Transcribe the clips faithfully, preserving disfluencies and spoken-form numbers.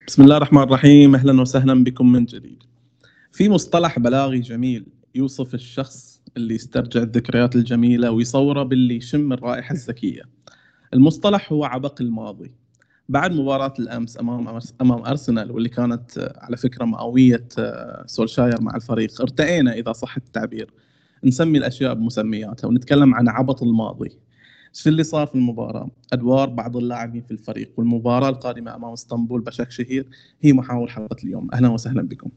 بسم الله الرحمن الرحيم. أهلا وسهلا بكم من جديد. في مصطلح بلاغي جميل يوصف الشخص اللي يسترجع الذكريات الجميلة ويصوره باللي يشم الرائحة الزكية. المصطلح هو عبق الماضي. بعد مباراة الأمس أمام أمام أرسنال، واللي كانت على فكرة مئوية سولشاير مع الفريق، ارتئينا إذا صح التعبير نسمي الأشياء بمسمياتها ونتكلم عن عبط الماضي. شو اللي صار في المباراة؟ أدوار بعض اللاعبين في الفريق، والمباراة القادمة أمام اسطنبول بشكل شهير هي محاور حلقة اليوم. أهلا وسهلا بكم.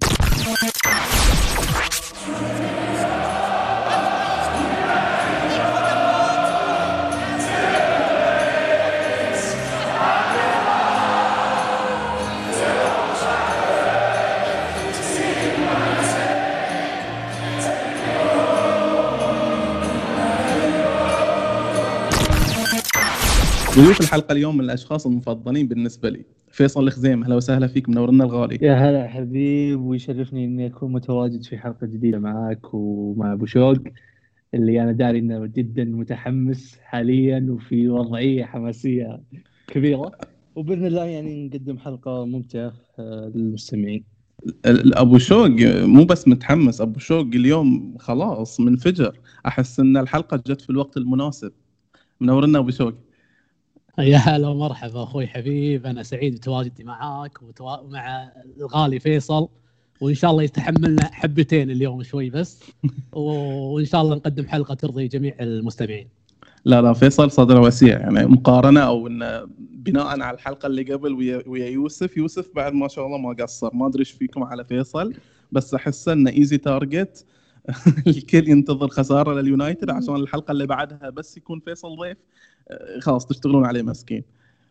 ضيوف الحلقة اليوم من الأشخاص المفضلين بالنسبة لي. فيصل الخزيم، أهلا وسهلا فيك، منورنا الغالي. يا هلا حبيب، ويشرفني إني أكون متواجد في حلقة جديدة معاك ومع أبو شوق، اللي أنا داري إنه جدا متحمس حاليا وفي وضعية حماسية كبيرة، وبإذن الله يعني نقدم حلقة ممتعة للمستمعين. أبو شوق مو بس متحمس، أبو شوق اليوم خلاص منفجر. أحس إن الحلقة جت في الوقت المناسب. منورنا أبو شوق. يا هلا ومرحبا أخوي حبيب، أنا سعيد بتواجدي معاك ومع الغالي فيصل، وإن شاء الله يتحملنا حبتين اليوم شوي بس وإن شاء الله نقدم حلقة ترضي جميع المستمعين. لا لا فيصل صدره وسيع، يعني مقارنة أو إن بناء على الحلقة اللي قبل ويا, ويا يوسف يوسف بعد ما شاء الله ما قصر. ما أدري إيش فيكم على فيصل، بس أحس إنه إيزي تارجت. الكل ينتظر خسارة لليونايتد عشان الحلقة اللي بعدها بس يكون فيصل ضيف، خلاص تشتغلون عليه مسكين.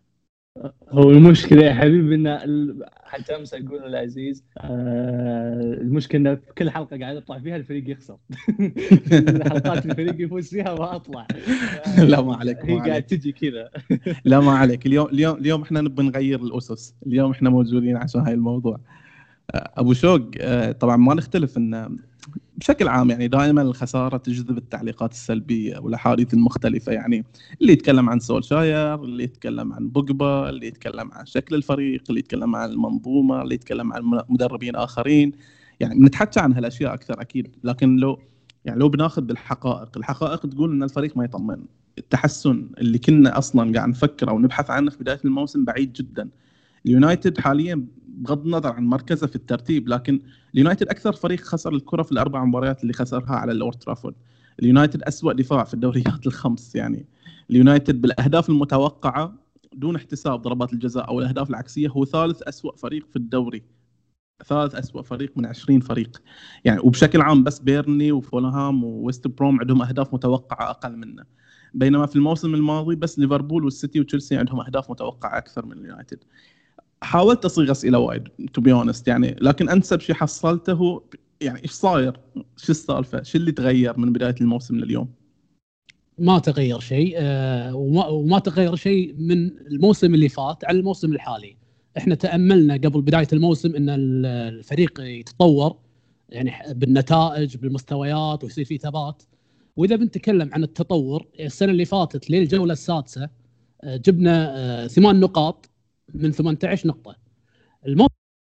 هو المشكلة يا حبيبي إن حتى أمس أقول العزيز آه المشكلة إن في كل حلقة قاعد أطلع فيها الفريق يخسر. الحلقات الفريق يفوز فيها ما أطلع. لا ما عليك، هي قاعد تجي كذا. لا ما عليك. اليوم اليوم اليوم إحنا نبي نغير الأسس. اليوم إحنا موجودين عشان هاي الموضوع. أبو شوق، طبعا ما نختلف إن بشكل عام يعني دائما الخسارة تجذب التعليقات السلبية والأحاديث المختلفة. يعني اللي يتكلم عن سولشاير، اللي يتكلم عن بوجبا، اللي يتكلم عن شكل الفريق، اللي يتكلم عن المنظومة، اللي يتكلم عن مدربين آخرين. يعني بنتحكى عن هالأشياء أكثر أكيد، لكن لو يعني لو بناخذ بالحقائق، الحقائق تقول إن الفريق ما يطمن. التحسن اللي كنا أصلا قاعد نفكر أو نبحث عنه في بداية الموسم بعيد جدا. اليونايتد حاليا بغض النظر عن مركزه في الترتيب، لكن اليونايتد أكثر فريق خسر الكرة في الأربع مباريات اللي خسرها على الأورد ترافورد. اليونايتد أسوأ دفاع في الدوريات الخمس. يعني اليونايتد بالأهداف المتوقعة دون احتساب ضربات الجزاء أو الأهداف العكسية هو ثالث أسوأ فريق في الدوري، ثالث أسوأ فريق من عشرين فريق يعني. وبشكل عام بس بيرني وفولهام وويست بروم عندهم أهداف متوقعة أقل منه، بينما في الموسم الماضي بس ليفربول والسيتي وتشيلسي عندهم أهداف متوقعة أكثر من اليونايتد. حاولت أصيغ أسئلة وايد تو بي اونست يعني، لكن أنسب شيء حصلته يعني إيش صاير؟ شو السالفة؟ شو اللي تغير من بداية الموسم لليوم؟ ما تغير شيء، آه وما, وما تغير شيء من الموسم اللي فات على الموسم الحالي. احنا تأملنا قبل بداية الموسم ان الفريق يتطور يعني بالنتائج بالمستويات ويصير فيه ثبات. واذا بنتكلم عن التطور، السنة اللي فاتت للجولة السادسة آه جبنا آه ثمان نقاط من ثمانية عشر نقطة. الموسم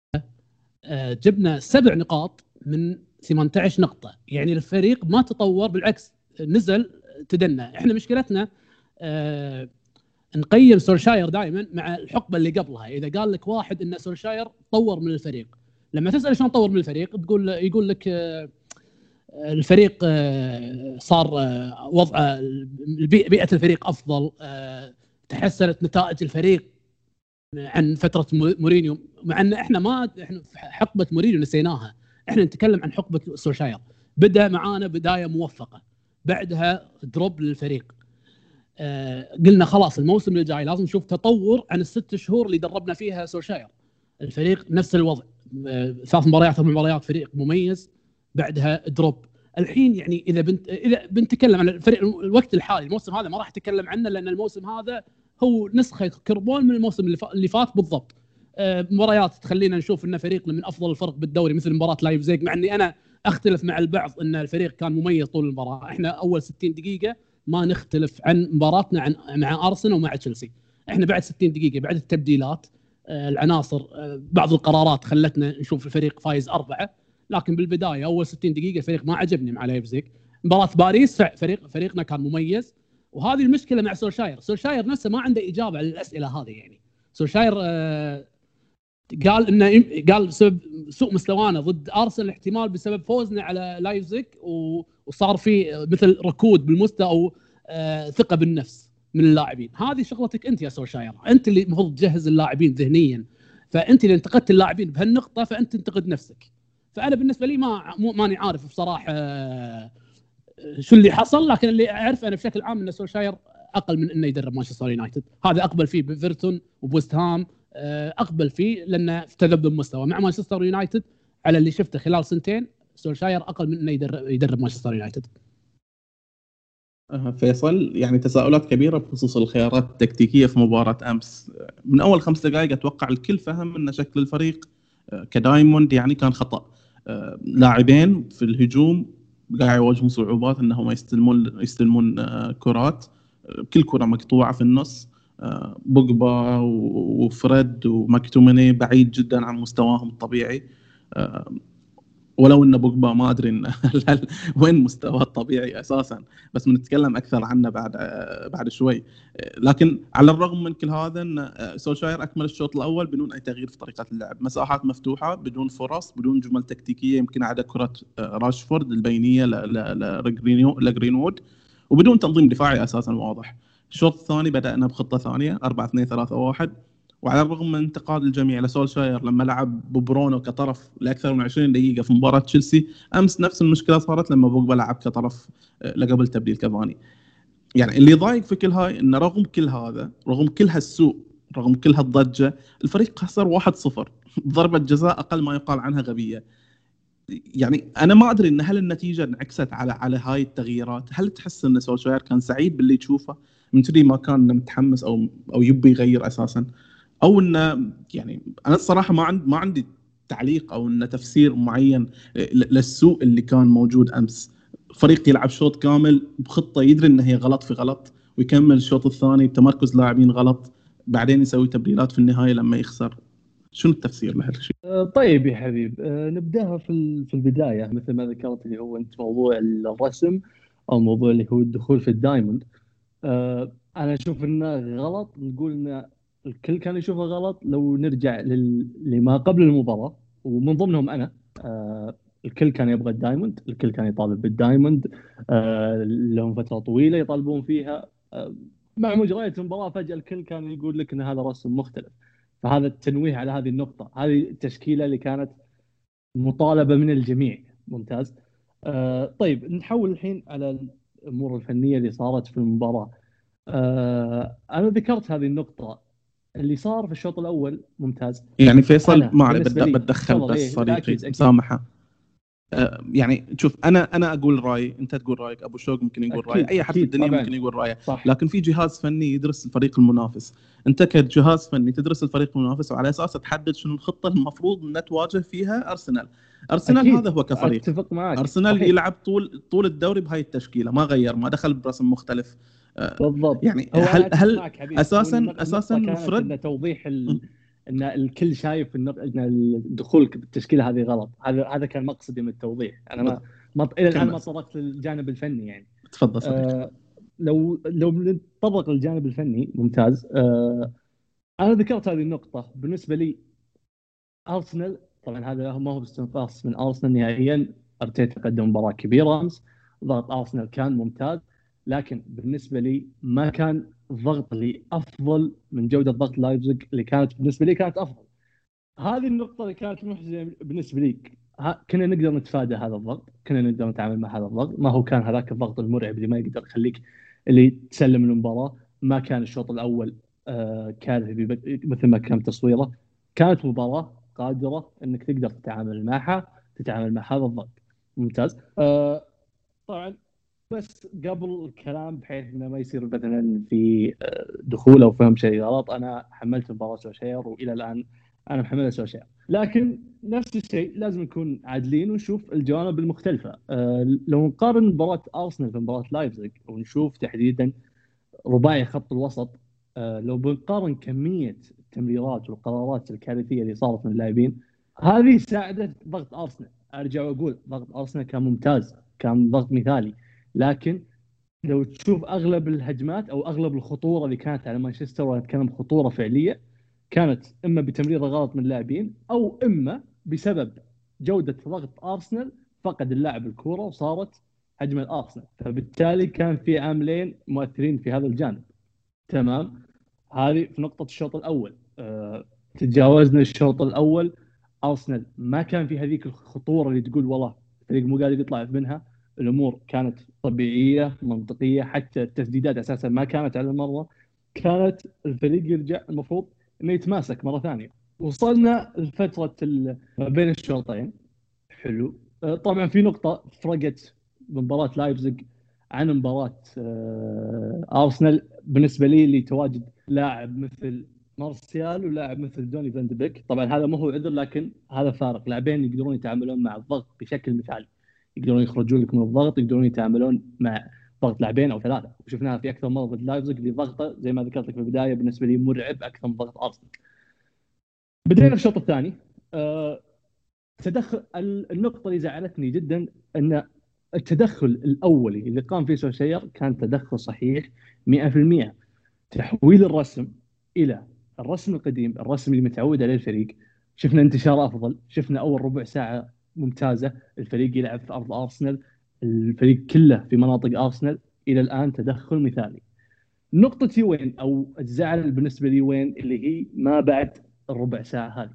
آه جبنا سبع نقاط من ثمانية عشر نقطة. يعني الفريق ما تطور، بالعكس نزل تدنى. احنا مشكلتنا آه نقيم سولشاير دائما مع الحقبه اللي قبلها. اذا قال لك واحد ان سولشاير طور من الفريق، لما تسال شلون طور من الفريق تقول يقول لك آه الفريق آه صار آه وضع بيئه الفريق افضل، آه تحسنت نتائج الفريق عن فتره مورينيو. مع ان احنا ما احنا حقبه مورينيو نسيناها، احنا نتكلم عن حقبه سولشاير. بدا معانا بدايه موفقه، بعدها دروب للفريق. آه قلنا خلاص الموسم الجاي لازم نشوف تطور عن الست شهور اللي دربنا فيها سولشاير. الفريق نفس الوضع، آه ثلاث مباريات اربع مباريات فريق مميز، بعدها دروب. الحين يعني اذا بنت اذا بنتكلم عن الفريق الوقت الحالي، الموسم هذا ما راح اتكلم عنه لان الموسم هذا هو نسخه كربون من الموسم اللي فات بالضبط. آه مباريات تخلينا نشوف ان فريقنا من افضل الفرق بالدوري مثل مباراه لايبزيج، مع اني انا اختلف مع البعض ان الفريق كان مميز طول المباراه. احنا اول ستين دقيقه ما نختلف عن مباراتنا عن مع ارسنال ومع تشيلسي. احنا بعد ستين دقيقه بعد التبديلات العناصر بعض القرارات خلتنا نشوف الفريق فايز أربعة، لكن بالبدايه اول ستين دقيقه الفريق ما عجبني مع لايبزيج. مباراه باريس فريق فريقنا كان مميز، وهذه المشكله مع سولشاير. سولشاير نفسه ما عنده اجابه على الاسئله هذه. يعني سولشاير آه قال انه قال بسبب سوء مستوانا ضد ارسنال احتمال بسبب فوزنا على لايبزيج وصار في مثل ركود بالمستوى او آه ثقه بالنفس من اللاعبين. هذه شغلتك انت يا سولشاير، انت اللي المفروض تجهز اللاعبين ذهنيا، فانت اللي انتقدت اللاعبين بهالنقطه فانت تنتقد نفسك. فانا بالنسبه لي ما ماني عارف بصراحه شو اللي حصل، لكن اللي اعرف انا بشكل عام ان سولشاير اقل من انه يدرب مانشستر يونايتد. هذا اقبل فيه بفيرتون وبوست هام، اقبل فيه لانه تذبذب مستوى. مع مانشستر يونايتد على اللي شفته خلال سنتين سولشاير اقل من انه يدرب يدرب مانشستر يونايتد. فيصل، يعني تساؤلات كبيره بخصوص الخيارات التكتيكيه في مباراه امس. من اول خمس دقائق اتوقع الكل فهم ان شكل الفريق كدايموند يعني كان خطا. لاعبين في الهجوم قاعد يواجهون صعوبات انهم يستلمون يستلمون كرات، كل كره مقطوعه في النص. بوجبا وفريد وماكتوميني بعيد جدا عن مستواهم الطبيعي، ولو ان بوجبا ما ادري إن وين مستواه الطبيعي اساسا، بس بنتكلم اكثر عنه بعد بعد شوي. لكن على الرغم من كل هذا ان سولشاير اكمل الشوط الاول بدون اي تغيير في طريقه اللعب، مساحات مفتوحه بدون فرص بدون جمل تكتيكيه، يمكن عدا كره راشفورد البينيه لجرينوود، وبدون تنظيم دفاعي اساسا واضح. الشوط الثاني بدانا بخطه ثانيه أربعة اثنين ثلاثة واحد، وعلى الرغم من انتقاد الجميع لسولشاير لما لعب ببرونو كطرف لاكثر من عشرين دقيقه في مباراه تشيلسي، امس نفس المشكله صارت لما بوجبا لعب كطرف لقبل تبديل كافاني. يعني اللي ضايق في كل هاي ان رغم كل هذا، رغم كل هالسوء، رغم كل هالضجه، الفريق خسر واحد صفر ضربه جزاء اقل ما يقال عنها غبيه. يعني انا ما ادري ان هل النتيجه انعكست على على هاي التغييرات. هل تحس ان سولشاير كان سعيد باللي تشوفه من تدري ما كان متحمس او او يبي يغير اساسا، او انه يعني انا الصراحه ما عندي ما عندي تعليق او انه تفسير معين للسوء اللي كان موجود امس. فريق يلعب شوط كامل بخطه يدري ان هي غلط في غلط، ويكمل الشوط الثاني بتمركز لاعبين غلط، بعدين يسوي تبديلات في النهايه لما يخسر. شنو التفسير لهالشيء؟ طيب يا حبيب، نبداها في في البدايه مثل ما ذكرت اللي هو انت موضوع الرسم او موضوع اللي هو الدخول في الدايموند. انا اشوف انه غلط، نقول ان الكل كان يشوفه غلط. لو نرجع لل... لما قبل المباراه ومن ضمنهم انا، الكل كان يبغى الدايموند، الكل كان يطالب بالدايموند، لهم فتره طويله يطالبون فيها. مع مجريات المباراه فجاه الكل كان يقول لك ان هذا رسم مختلف. فهذا التنويه على هذه النقطه، هذه التشكيله اللي كانت مطالبه من الجميع. ممتاز. آه طيب نحول الحين على الامور الفنيه اللي صارت في المباراه. آه انا ذكرت هذه النقطه اللي صار في الشوط الاول. ممتاز. يعني فيصل ما علي بالنسبة لي- بتدخل تفضل. بس إيه، صديقي أكيد- أكيد. مسامحه. آه، يعني شوف، انا انا اقول رايي، انت تقول رايك، ابو شوق ممكن يقول أكيد- رايه، اي احد في أكيد الدنيا طبعاً. ممكن يقول رايه. صح. لكن في جهاز فني يدرس الفريق المنافس. انت كجهاز فني تدرس الفريق المنافس وعلى اساسه تحدد شنو الخطه المفروض ان تواجه فيها ارسنال. ارسنال أكيد. هذا هو كفريق. اتفق معك. ارسنال صحيح. يلعب طول طول الدوري بهاي التشكيله، ما غير، ما دخل برسم مختلف. آه، بالضبط. يعني هو هل أنا أتفق هل معك حبيبي. اساسا والنقطة اساسا كانت فريد إن توضيح ال... ان الكل شايف ان ان الدخول بالتشكيله هذه غلط. هذا هذا كان مقصدي من التوضيح. انا ما, ما... الى الان ما طرقت للجانب الفني يعني. تفضل صديقي. آه لو لو نتطرق للجانب الفني. ممتاز. آه انا ذكرت هذه النقطه. بالنسبه لي ارسنال، طبعا هذا ما هو باستنقاص من ارسنال نهائيا. ارتيتا قدم مباراه كبيره امس، ضغط ارسنال كان ممتاز، لكن بالنسبه لي ما كان الضغط اللي افضل من جوده ضغط لايبزيج اللي كانت بالنسبه لي كانت افضل. هذه النقطه اللي كانت محزنه بالنسبه لي. كنا نقدر نتفادى هذا الضغط، كنا نقدر نتعامل مع هذا الضغط. ما هو كان هذاك الضغط المرعب اللي ما يقدر يخليك اللي تسلم المباراه. ما كان الشوط الاول آه كارثي مثل ما كان تصويره. كانت مباراه قادره انك تقدر تتعامل معها، تتعامل مع هذا الضغط. ممتاز. آه طبعا بس قبل الكلام بحيث انه ما يصير مثلا في دخول او فهم شيء غلط، انا حملت مباراه سولشاير والى الان انا محملها سولشاير. لكن نفس الشيء لازم نكون عادلين ونشوف الجوانب المختلفه. أه لو نقارن مباراه ارسنال بمباراه لايبزيج ونشوف تحديدا رباعي خط الوسط، أه لو بنقارن كميه التمريرات والقرارات الكارثيه اللي صارت من اللاعبين هذه ساعدت ضغط ارسنال. ارجع واقول ضغط ارسنال كان ممتاز، كان ضغط مثالي، لكن لو تشوف اغلب الهجمات او اغلب الخطوره اللي كانت على مانشستر، وانا اتكلم خطوره فعليه، كانت اما بتمريره غلط من اللاعبين او اما بسبب جوده ضغط ارسنال فقد اللاعب الكوره وصارت هجمه الارسنال. فبالتالي كان في عاملين مؤثرين في هذا الجانب. تمام، هذه في نقطه الشوط الاول. أه تجاوزنا الشوط الاول، ارسنال ما كان في هذيك الخطوره اللي تقول والله الفريق مو قادر يطلع منها. الامور كانت طبيعيه منطقيه، حتى التسديدات اساسا ما كانت على المره، كانت الفريق يرجع المفروض انه يتماسك مره ثانيه. وصلنا لفتره ما بين الشوطين حلو. طبعا في نقطه فرقت مباراه لايبزيج عن مباراه ارسنال بالنسبه لي، اللي تواجد لاعب مثل مارسيال ولاعب مثل دوني فان دي بيك. طبعا هذا مو هو عذر، لكن هذا فارق. لاعبين يقدرون يتعاملون مع الضغط بشكل مثالي، يقدرون يخرجون لك من الضغط، يقدرون يتعاملون مع ضغط لاعبين او ثلاثه. وشفناها في اكثر مره ضد لايبزيج اللي ضغطه زي ما ذكرت لك في البدايه بالنسبه لي مرعب اكثر من ضغط ارسنال. بدينا الشوط الثاني. أه تدخل النقطه اللي زعلتني جدا ان التدخل الاولي اللي قام فيه سولشاير كان تدخل صحيح مئة بالمئة. تحويل الرسم الى الرسم القديم، الرسم اللي متعود عليه الفريق. شفنا انتشار افضل، شفنا اول ربع ساعه ممتازه، الفريق يلعب في ارض ارسنال، الفريق كله في مناطق ارسنال. الى الان تدخل مثالي. نقطتي وين او الزعل بالنسبه لي وين؟ اللي هي ما بعد الربع ساعه هذه.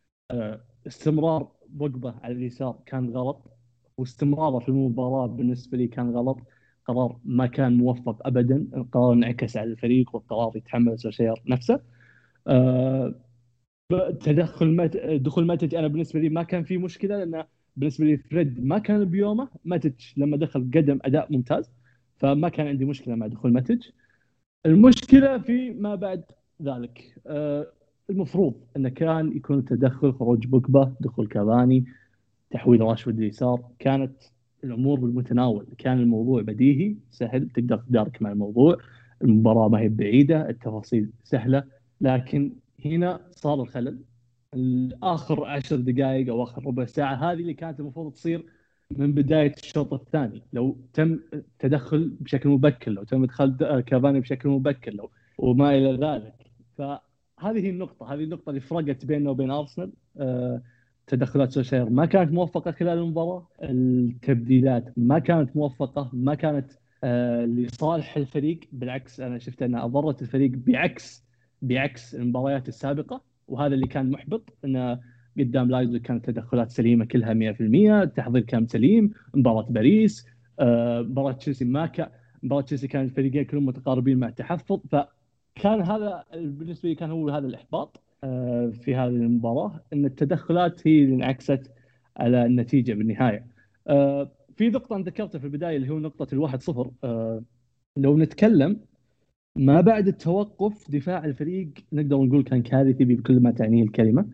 استمرار بوجبا على اليسار كان غلط، واستمراره في المباراه بالنسبه لي كان غلط. قرار ما كان موفق ابدا، القرار انعكس على الفريق والقرار يتحمل سولشاير نفسه. أه تدخل مت... دخول ماتج انا بالنسبه لي ما كان في مشكله، لان بالنسبه لي فريد ما كان بيومه. ماتج لما دخل قدم اداء ممتاز، فما كان عندي مشكله مع دخول ماتج. المشكله في ما بعد ذلك. أه المفروض انه كان يكون تدخل خروج بوجبا، دخول كافاني، تحويل راشفورد اليسار. كانت الامور بالمتناول، كان الموضوع بديهي سهل، تقدر تدارك مع الموضوع. المباراه ما هي بعيده، التفاصيل سهله، لكن هنا صار الخلل. اخر عشر دقائق او اخر ربع ساعه هذه اللي كانت المفروض تصير من بدايه الشوط الثاني، لو تم تدخل بشكل مبكر، لو تم ادخال كافاني بشكل مبكر، لو وما الى ذلك. فهذه النقطه، هذه النقطه اللي فرقت بيننا وبين ارسنال. أه تدخلات سولشاير ما كانت موفقه خلال المباراه، التبديلات ما كانت موفقه، ما كانت آه لصالح الفريق. بالعكس انا شفت انها اضرت الفريق بعكس بعكس المباريات السابقه، وهذا اللي كان محبط. انه قدام لايبزيج كانت تدخلات سليمه كلها مئة بالمئة، التحضير كان سليم. مباراه باريس، آه مباراه تشيلسي ما كان مباراه تشيلسي كان الفريقين كلهم متقاربين مع التحفظ. فكان هذا بالنسبه لي كان هو هذا الاحباط في هذه المباراة، أن التدخلات هي اللي انعكست على النتيجة بالنهاية. في نقطة ذكرتها في البداية اللي هو نقطة الواحد صفر. لو نتكلم ما بعد التوقف، دفاع الفريق نقدر نقول كان كارثي بكل ما تعنيه الكلمة.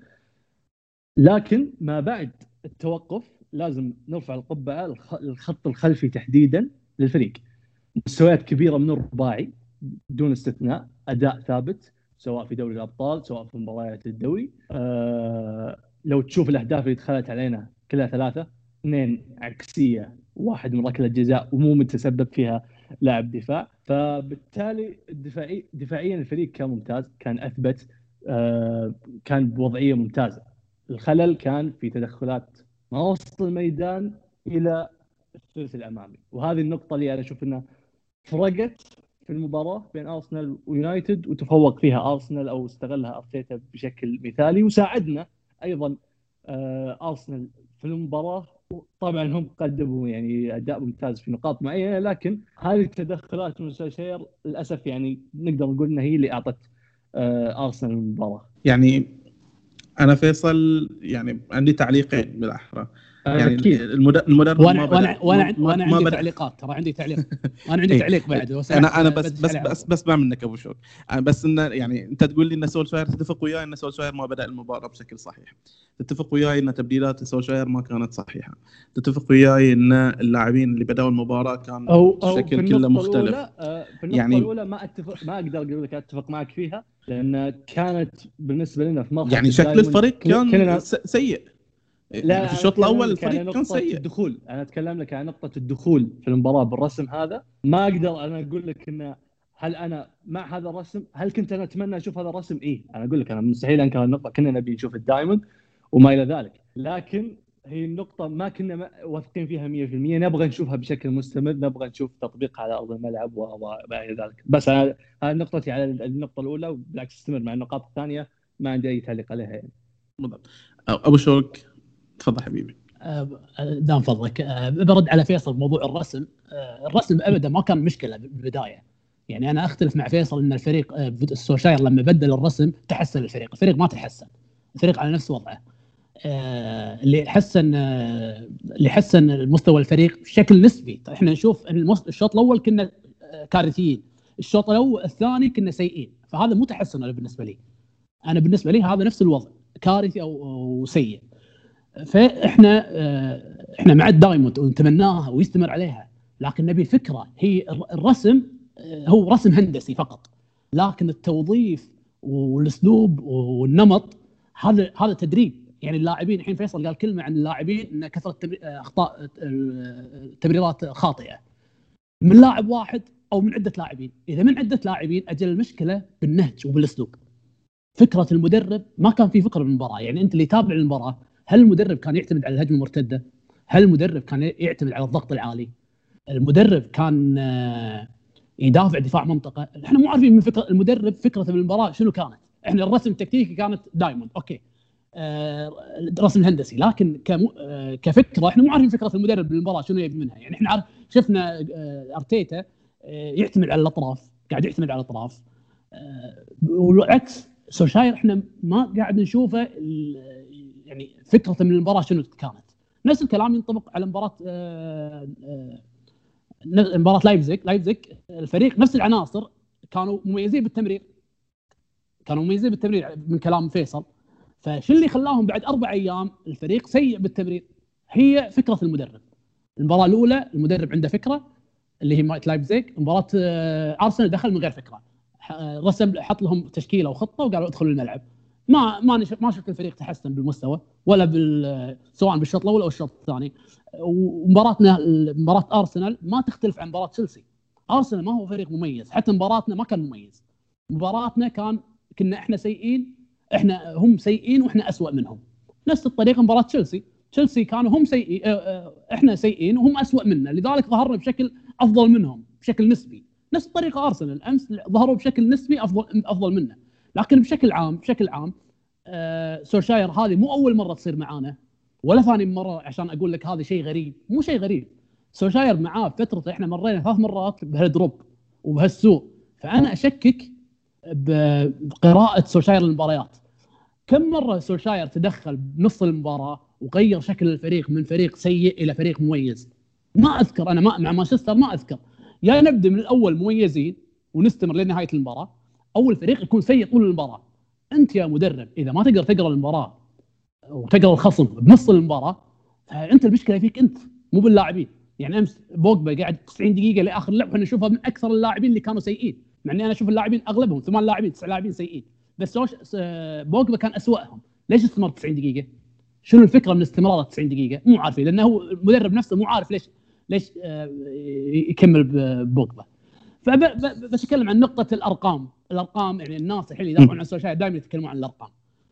لكن ما بعد التوقف لازم نرفع القبعة الخط الخلفي تحديدا للفريق. مستويات كبيرة من الرباعي دون استثناء، أداء ثابت سواء في دوري الأبطال سواء في مباريات الدوري. آه لو تشوف الأهداف اللي دخلت علينا كلها ثلاثة، اثنين عكسية، واحد من ركلة جزاء ومو متسبب فيها لاعب دفاع. فبالتالي الدفاعي دفاعيا الفريق كان ممتاز، كان أثبت، آه كان بوضعية ممتازة. الخلل كان في تدخلات ما وسط الميدان إلى الثلث الأمامي، وهذه النقطة اللي أنا أشوف أنها فرقت في المباراة بين أرسنال ويونايتد، وتفوق فيها أرسنال أو استغلها أرتيتا بشكل مثالي. وساعدنا أيضا أرسنال في المباراة. طبعا هم قدموا يعني أداء ممتاز في نقاط معينة، لكن هذه التدخلات من سولشاير للأسف يعني نقدر نقول إنها هي اللي أعطت أرسنال المباراة. يعني أنا فيصل يعني عندي تعليقين بالأحرى. يعني أكيد. المد- المدرب وانا ما بدأ وانا وانا, ما- وأنا ما عندي بدأ. تعليقات، ترى عندي تعليق انا عندي إيه. تعليق بعد لو سمحت انا انا بس بدش بس عليه على بس طول. بس منك ابو شوق. أنا بس انه يعني انت تقول لي ان سولشاير، تتفق وياي ان سولشاير ما بدا المباراه بشكل صحيح، تتفق وياي ان تبديلات سولشاير ما كانت صحيحه، تتفق وياي ان اللاعبين اللي بداوا المباراه كان او او في الشكل كله النقطه مختلف. الاولى آه، في النقطه يعني الاولى ما اتفق، ما اقدر اقول لك اتفق معك فيها، لان كانت بالنسبه لنا في مرحله يعني شكل الدايموند الفريق كان كلنا. س- سيء. لا يعني في انا الشوط اتكلم الاول لك عن الفريق كان نقطه سيء. الدخول، انا اتكلم لك عن نقطه الدخول في المباراه بالرسم هذا. ما اقدر انا اقول لك انه هل انا مع هذا الرسم، هل كنت انا اتمنى اشوف هذا الرسم؟ ايه انا اقول لك انا مستحيل انكر النقطه، كنا نبي نشوف الدايموند وما الى ذلك، لكن هي النقطه ما كنا ما- واثقين فيها مية بالمية. نبغى نشوفها بشكل مستمر، نبغى نشوف تطبيقها على ارض الملعب وما الى ذلك. بس هذه نقطتي على النقطه الاولى، وبالعكس استمر مع النقاط الثانيه، ما عندي اي تعليق عليها يعني. بالضبط. ابو شوق تفضل حبيبي. آه، دام فضلك، آه، برد على فيصل بموضوع الرسم. آه، الرسم ابدا ما كان مشكله بالبدايه. يعني انا اختلف مع فيصل ان الفريق آه، سولشاير لما بدل الرسم تحسن الفريق، الفريق ما تحسن، الفريق على نفس وضعه. آه، اللي حسن آه، اللي حسن المستوى الفريق بشكل نسبي. احنا نشوف ان المس- الشوط الاول كنا آه، كارثيين، الشوط الاول الثاني كنا سيئين، فهذا مو تحسن. أنا بالنسبه لي انا بالنسبه لي هذا نفس الوضع، كارثي او أو سيء. فاحنا آه، احنا مع الدايموند ونتمناها ويستمر عليها، لكن نبي فكره. هي الرسم آه، هو رسم هندسي فقط، لكن التوظيف والاسلوب والنمط هذا هذا تدريب. يعني اللاعبين الحين فيصل قال كلمه عن اللاعبين ان كثره اخطاء تمريرات خاطئه من لاعب واحد او من عده لاعبين. اذا من عده لاعبين اجل المشكله بالنهج وبالاسلوب. فكره المدرب ما كان في فكره بالمباراه. يعني انت اللي تابع المباراه، هل المدرب كان يعتمد على الهجمه المرتده؟ هل المدرب كان يعتمد على الضغط العالي؟ المدرب كان يدافع دفاع منطقه؟ احنا مو عارفين من فكره المدرب فكرته بالمباراه شنو كانت. احنا الرسم التكتيكي كانت دايموند اوكي، الرسم الهندسي، لكن كفكره احنا مو عارفين فكره المدرب بالمباراه شنو يبي منها. يعني احنا عارف شفنا ارتيتا يعتمد على الاطراف، قاعد يعتمد على الاطراف، والعكس سولشاير احنا ما قاعد نشوفه. يعني فكره من المباراه شنو كانت. نفس الكلام ينطبق على مباراه مباراه لايبزيج. لايبزيج الفريق نفس العناصر كانوا مميزين بالتمرير، كانوا مميزين بالتمرير من كلام فيصل. فشو اللي خلاهم بعد اربع ايام الفريق سيء بالتمرير؟ هي فكره المدرب. المباراه الاولى المدرب عنده فكره اللي هي مايت لايبزيج، مباراه ارسنال دخل من غير فكره، رسم حط لهم تشكيله وخطه وقالوا ادخلوا الملعب. ما ما ما شفت الفريق تحسن بالمستوى ولا بال سواء بالشوط الاول او الشوط الثاني. ومباراتنا مباراه ارسنال ما تختلف عن مباراه تشيلسي. ارسنال ما هو فريق مميز، حتى مباراتنا ما كان مميز. مباراتنا كان كنا احنا سيئين، احنا هم سيئين واحنا أسوأ منهم. نفس الطريقه مباراه تشيلسي، تشيلسي كانوا هم سيئين، احنا سيئين وهم أسوأ منا، لذلك ظهرنا بشكل افضل منهم بشكل نسبي. نفس الطريقه ارسنال امس ظهروا بشكل نسبي افضل افضل منا. لكن بشكل عام بشكل عام آه سولشاير هذه مو اول مره تصير معانا ولا ثاني مره عشان اقول لك هذا شيء غريب. مو شيء غريب، سولشاير معاه فترته احنا مرينا ثلاث مرات بهالدروب وبهالسوء. فانا اشكك بقراءه سولشاير للمباريات. كم مره سولشاير تدخل بنص المباراه وغير شكل الفريق من فريق سيء الى فريق مميز؟ ما اذكر. انا ما مع مانشستر ما اذكر. يا يعني نبدا من الاول مميزين ونستمر لنهايه المباراه، او الفريق يكون سيء طول المباراه. انت يا مدرب اذا ما تقدر تقرا المباراه وتقرا الخصم بنص المباراه، فانت المشكله فيك انت مو باللاعبين. يعني امس بوجبا قاعد تسعين دقيقه لاخر اللعب، احنا نشوفها من اكثر اللاعبين اللي كانوا سيئين، مع اني انا اشوف اللاعبين اغلبهم ثمان لاعبين تسع لاعبين سيئين، بس بوجبا كان اسوأهم. ليش استمر تسعين دقيقه؟ شنو الفكره من استمرار تسعين دقيقه؟ مو عارفين، لانه هو المدرب نفسه مو عارف ليش ليش يكمل بوجبا. فبس اتكلم عن نقطه الارقام. الارقام يعني الناس الحين يدافعون عن سولشاير دائما يتكلمون عن الارقام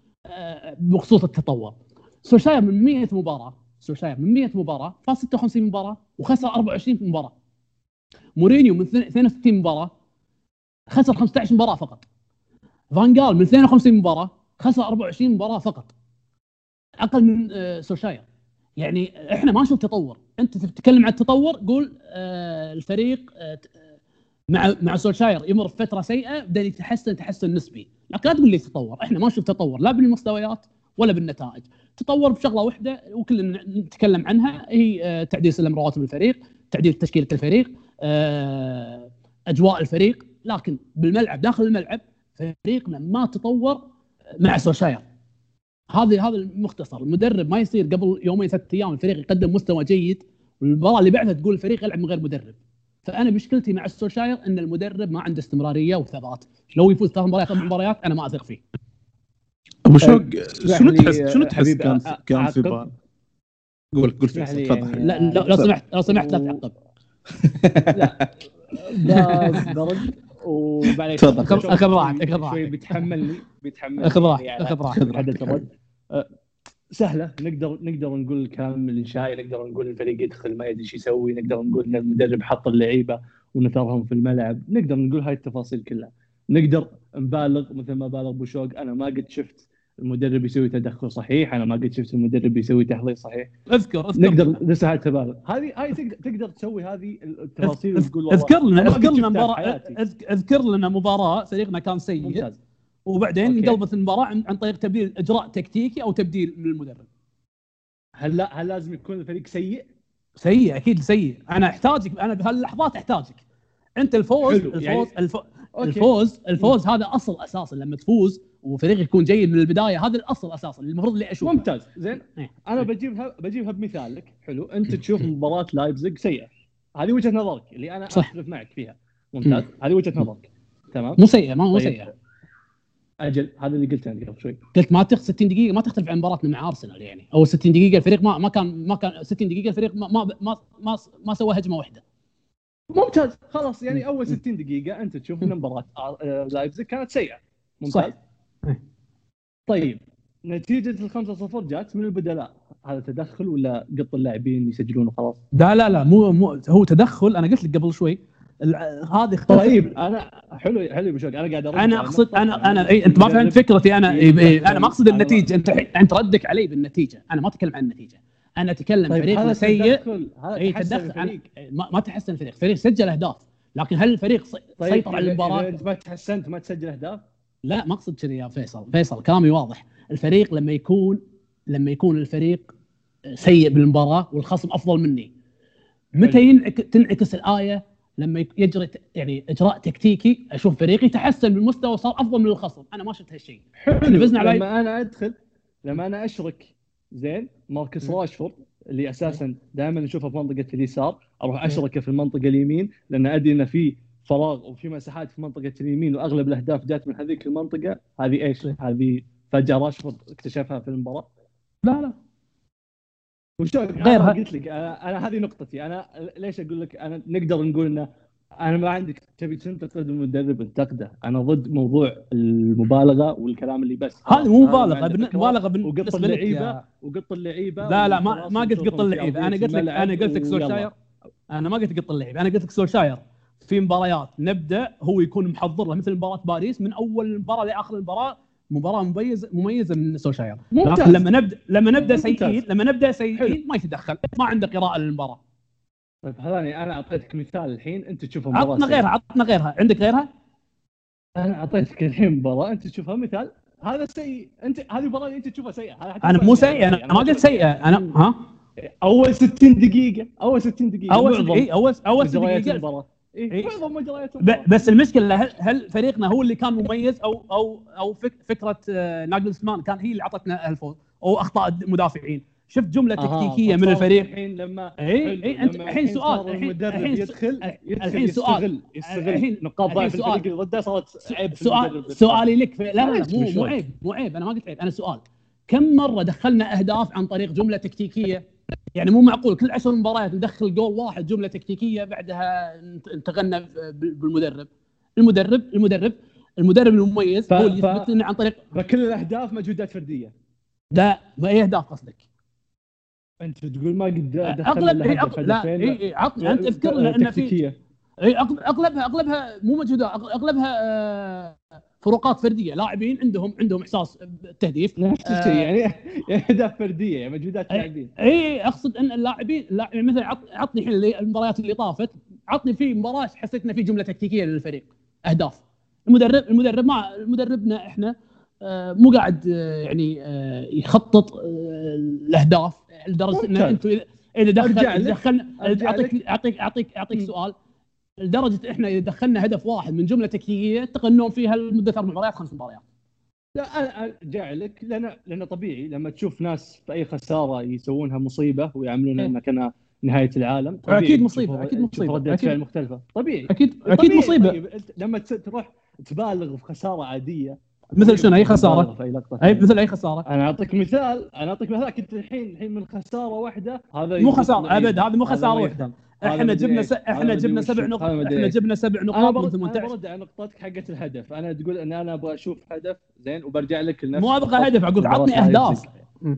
بخصوص التطور. سولشاير من مية مباراه سولشاير من مية مباراه فاز ستة وخمسين مباراه وخسر أربعة وعشرين مباراه. مورينيو من اثنين وستين مباراه خسر خمسة عشر مباراه فقط. فان جال من اثنين وخمسين مباراه خسر أربعة وعشرين مباراه فقط، اقل من سولشاير. يعني احنا ما نشوف تطور. انت تتكلم عن التطور قول آه الفريق آه مع مع سولشاير يمر فتره سيئه بدا يتحسن تحسن نسبي، لكن لا تقول لي تطور. احنا ما نشوف تطور لا بالمستويات ولا بالنتائج. تطور بشغله واحده وكلنا نتكلم عنها، هي تعديل سلم رواتب الفريق، تعديل تشكيله الفريق، اجواء الفريق. لكن بالملعب داخل الملعب فريقنا ما تطور مع سولشاير. هذا هذا المختصر. المدرب ما يصير قبل يومين ثلاث ايام الفريق يقدم مستوى جيد والمباراه اللي بعدها تقول الفريق يلعب من غير مدرب. فانا مشكلتي مع سولشاير ان المدرب ما عنده استمراريه وثبات. لو يفوز ثلاث مباريات اربع مباريات انا ما اثق فيه. ابو شوق شنو تحس شنو تحس كان كان في بال؟ قول قول يعني تفضل. لا لو سمحت لو سمحت لا تعقب. لا برد وبعدين تفضل. اخذ راحتك اخذ شوي راحتك بيتحملني بيتحمل اخذ راحتك اخذ راحتك. حدث الرد سهله. نقدر نقدر نقول الكلام الانشائي، نقدر نقول الفريق يدخل ما يدري ايش يسوي، نقدر نقول ان المدرب حط اللعيبه ونثرهم في الملعب، نقدر نقول هاي التفاصيل كلها. نقدر نبالغ مثل ما بالغ ابو شوق. انا ما قد شفت المدرب يسوي تدخل صحيح، انا ما قد شفت المدرب يسوي تحضير صحيح. اذكر اذكر نقدر نسها التبالغ. هذه هاي تقدر تسوي هذه التفاصيل وتقول والله اذكر لنا أنا ما اذكر قد لنا شفتها مباراه بحياتي. اذكر لنا مباراه فريقنا كان سيء ممتاز. وبعدين أوكي. انقلبت المباراه عن عن طريق تبديل اجراء تكتيكي او تبديل من المدرب. هل لا هل لازم يكون الفريق سيء؟ سيء اكيد سيء. انا احتاجك، انا بهاللحظات احتاجك انت. الفوز حلو. الفوز يعني... الف... الفوز الفوز هذا اصل اساسا. لما تفوز وفريق يكون جيد من البدايه هذا الاصل اساسا المفروض اللي اشوفه. ممتاز. زين إيه. انا بجيبها بجيبها بمثال لك. حلو. انت تشوف مباراه لايبزيج سيئه، هذه وجهه نظرك اللي انا اختلف معك فيها. ممتاز. هذه وجهه نظرك. تمام. مو سيئه ما مو طيب. سيئه. اجل هذا اللي قلته انا قبل شوي. قلت ما تخ ستين دقيقه ما تختلف عن مباراتنا مع ارسنال يعني. او ستين دقيقه الفريق ما ما كان ما كان ستين دقيقه الفريق ما ما ما ما, ما سوى هجمه واحده. ممتاز. خلاص يعني اول ستين دقيقه انت تشوف ان مباراه لايبزيج كانت سيئه. ممتاز. صح. طيب نتيجه الخمسة صفر جات من البدلاء، هذا تدخل ولا قط اللاعبين يسجلون وخلاص؟ لا لا لا مو, مو هو تدخل. انا قلت لك قبل شوي هذه اختلف. طيب انا حلو حلو بشوق. انا قاعد ارد. انا اقصد انا انا إيه انت ما فهمت فكرتي. انا إيه إيه انا ما اقصد النتيجه. انت انت ردك علي بالنتيجه. انا ما اتكلم عن النتيجه، انا اتكلم طيب فريق سيء. اي تدخل. ما, ما تحسن الفريق. فريق سجل اهداف لكن هل الفريق طيب سيطر على المباراه؟ انت ما تحسنت ما تسجل اهداف؟ لا ما اقصد كذا يا فيصل. فيصل كلامي واضح. الفريق لما يكون لما يكون الفريق سيء بالمباراه والخصم افضل مني، متى ينعك تنعكس الايه؟ لما يجري يعني اجراء تكتيكي اشوف فريقي تحسن بالمستوى وصار افضل من الخصم. انا ما شفت هالشيء. احنا بزنا على لما انا ادخل لما انا اشرك زين ماركس راشفورد اللي اساسا دائما نشوفه في منطقه اليسار، اروح اشركه في المنطقه اليمين لان ادري ان في فراغ وفي مساحات في منطقه اليمين واغلب الاهداف جات من هذيك المنطقه. هذه ايش؟ هذه فجاه راشفورد اكتشفها في المباراه. لا لا وش غيرها. قلت لك انا, أنا هذه نقطتي. انا ليش اقول لك انا نقدر نقول انه انا ما عندك تبي تنتقد المدرب انتقده. انا ضد موضوع المبالغه والكلام اللي بس هذه مو مبالغه. مبالغه وقط اللعيبه وقط اللعيبه. لا لا ما ما قلت قط اللعيبه. انا قلت لك انا قلت لك سولشاير. انا ما قلت قط اللعيبه. انا قلت لك سولشاير في مباريات نبدا هو يكون محضر له مثل مباراه باريس من اول المباراه لاخر المباراه. مباراه مميزه مميزه من سولشاير. لكن لما نبدا لما نبدا سيئين لما نبدا سيئين ما يتدخل. ما عنده قراءه للمباراه. طيب هذاني انا اعطيتك مثال الحين انت تشوفها مباراه. عطنا غيرها عطنا غيرها. عندك غيرها؟ انا اعطيتك الحين مباراه انت تشوفها مثال. هذا سيء. انت هذه المباراه اللي انت تشوفها سيئه. انا مو سيء. انا ما قلت سيئه. انا ها اول ستين دقيقه اول ستين دقيقه اول اي اول اول ستين دقيقه المباراه. إيه؟ معظم مجريات المباراه. بس المشكله هل, هل فريقنا هو اللي كان مميز او او او فكره ناجلسمان كان هي اللي عطتنا الفوز او اخطاء المدافعين؟ شفت جمله تكتيكيه من الفريق الحين لما اي اي انت الحين سؤال الحين يدخل الحين سؤال يستغل نقاط ضعف الفريق اللي ضده. صارت عيب. سؤال سؤالي لك لا لا مو مو عيب مو عيب. انا ما قلت عيب. انا سؤال كم مره دخلنا اهداف عن طريق جمله تكتيكيه؟ يعني مو معقول كل عشر مباريات ندخل جول واحد جمله تكتيكيه بعدها انتقلنا بالمدرب. المدرب المدرب المدرب المميز ف... هو اللي يثبت لنا عن طريق فكل الاهداف مجهودات فرديه. لا ما اي اهداف قصدك؟ انت تقول ما قد دخلنا اغلب إيه أغلب لا اي اي عطني انت اذكر لنا ان في اي اغلبها اغلبها مو مجهودات اغلبها آه فروقات فرديه. لاعبين عندهم عندهم احساس بالتهديف نفس الشيء. آه يعني اهداف فرديه يعني مجهودات لاعبين. اي اقصد ان اللاعبين مثلا عطني الحين المباريات اللي طافت عطني في مباراه حسيت ان في جمله تكتيكيه للفريق اهداف. المدرب المدرب مع مدربنا احنا آه، مو قاعد آه، يعني آه، يخطط آه، الاهداف لدرجه ان انتم اذا دخل أرجع إذا لك. دخلنا أرجع اعطيك لك. اعطيك اعطيك اعطيك مم. سؤال لدرجه احنا اذا دخلنا هدف واحد من جمله تكتيكيه تقنون فيها لمده اربع مباريات خمس مباريات. لا انا ارجع لك لان لان طبيعي لما تشوف ناس في اي خساره يسوونها مصيبه ويعملون إيه. انها كان نهايه العالم، طبيعي اكيد تشوف- مصيبه اكيد تشوف مصيبه ردة فعل اكيد مختلفه. طبيعي اكيد اكيد طبيعي. مصيبه. طيب أنت لما تس- تروح تبالغ في خساره عاديه، مثل شنو اي مبالغة خساره في اي لقطه اي ثانية. مثل اي خساره انا اعطيك مثال انا اعطيك مثال كنت الحين الحين من خساره واحده هذا مو يدخل خساره معي. ابد هذه مو هذا خساره ما واحده. يفهم. هذا احنا مدري جبنا إيش. س... هذا احنا مدري جبنا وشو. سبع هذا نقط مدري احنا إيش. جبنا سبع انا نقاط من برد انا ثمانية عشر. برد على نقطتك حقت الهدف. انا تقول ان انا ابغى اشوف هدف زين وبرجع لك لنفس مو ابغى نقطة هدف اقول مباراة عطني اهداف. لايبزيج.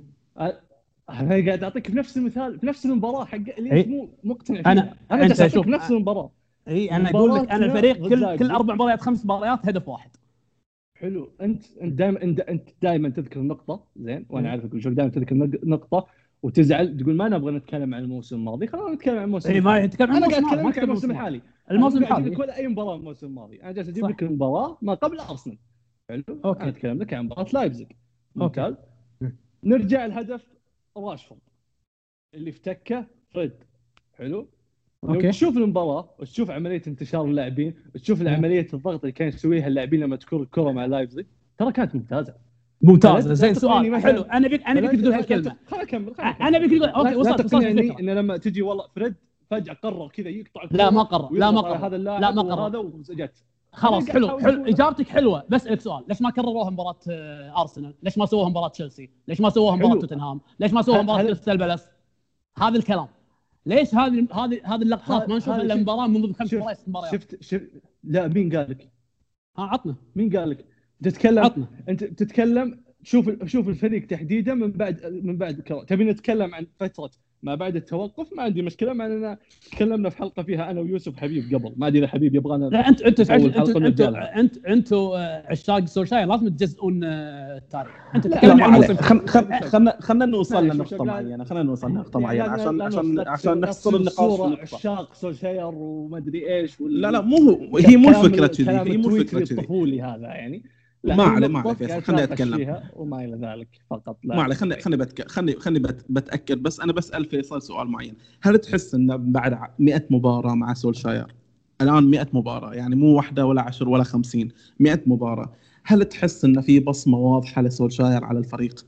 انا قاعد اعطيك بنفس المثال بنفس المباراه حق اللي إيه. انت مو مقتنع فيها. انا انا انت جالس اعطيك شوف نفس المباراه. اي انا اقول لك انا مباراتنا الفريق ضد كل لايبزيج. كل اربع مباريات خمس مباريات هدف واحد. حلو. انت انت دائما انت انت دائما تذكر النقطه زين، وانا إيه. عارفك شو دائما تذكر النق- نقطه وتزعل تقول ما نبغى نتكلم عن الموسم الماضي. خلينا نتكلم عن الموسم اي ما الحالي. يتكلم عن انا الموسم قاعد الماضي، ما اتكلم لك عن يتكلم الموسم الموسم الحالي. الموسم أنا مو قاعد الحالي. اجيب لك ولا اي مباراه من الموسم الماضي. انا جالس اجيب صح. لك المباراه ما قبل ارسنال. حلو. أوكي. انا اتكلم لك عن مباراه لايبزيج. ممتاز. مم. نرجع الهدف راشفورد اللي افتكه فريد. حلو. لو أوكي. تشوف المباراه وتشوف عمليه انتشار اللاعبين وتشوف عمليه الضغط اللي كان يسويها اللاعبين لما تكون الكره مع لايبزيج ترى كانت ممتازه ممتازه. لا زين تقنعني سؤال مثلاً- حلو. انا بيك انا لا بيك تقول لا هالكلمه. خليني اكمل انا بيك تقول اوكي وصلت وصلت يعني الفكره. ان لما تجي والله فريد فجاه قرر كذا يقطع الكرة لا ما قرر لا ما ويضغط على قرر هذا اللاعب لا ما قرر وهذا وجت. خلاص. أنا حلو قاعد حلو أحاول اجابتك حلوه. بسالك سؤال ليش ما كرروها مباراه آه، ارسنال؟ ليش ما سووها مباراه تشيلسي؟ ليش ما سووها مباراه حلو. توتنهام؟ ليش ما سووها هل- مباراه هل- كريستال بالاس؟ هذا الكلام. ليش هذه هذه هذه اللقطات ما نشوفها هذا الا شوف- مباراه من ضمن خمس شفت مباريات مباريات؟ شفت شفت لا مين قال لك؟ ها عطنا مين قال لك؟ تتكلم عطنا انت تتكلم شوف شوف الفريق تحديدا من بعد من بعد الكرة. تبي نتكلم عن فتره ما بعد التوقف ما عندي مشكله. مع اننا تكلمنا في حلقه فيها انا ويوسف حبيب قبل. ما ادري اذا حبيب يبغانا. لا انت انت نطول انت الحلقة انت ونرجع انت انت عشاق سولشاير لازم تجزئون آه، التاريخ. انت لا، تتكلم لا عن ما الموسم. عليه. خلنا خلنا خلنا نوصل معليش، لنقطه وش- لا- معينه. خلينا نوصل لنقطه لا- معينه لا- عشان لا- عشان لا- عشان لا نحصر تصير النقاش في صورة النقطه. عشاق سولشاير وما ادري ايش وال... لا لا مو هو هي مو كلام- الفكره كذي. كلام هي مو التويتر الفكره كذي. الطفولي هذا يعني. لا ما هي عليه ما نقطة عليه فيصل. قاعد خليني أتناقش اتكلم. فيها وما الى ذلك فقط. لا ما عليه. خلني خلني بتك... خلني خلني بت... بتاكد. بس انا بسال فيصل سؤال معين. هل تحس ان بعد مئة مباراه مع سولشاير الان مئة مباراه يعني مو واحده ولا عشر ولا خمسين مئة مباراه هل تحس ان في بصمه واضحه لسولشاير على الفريق؟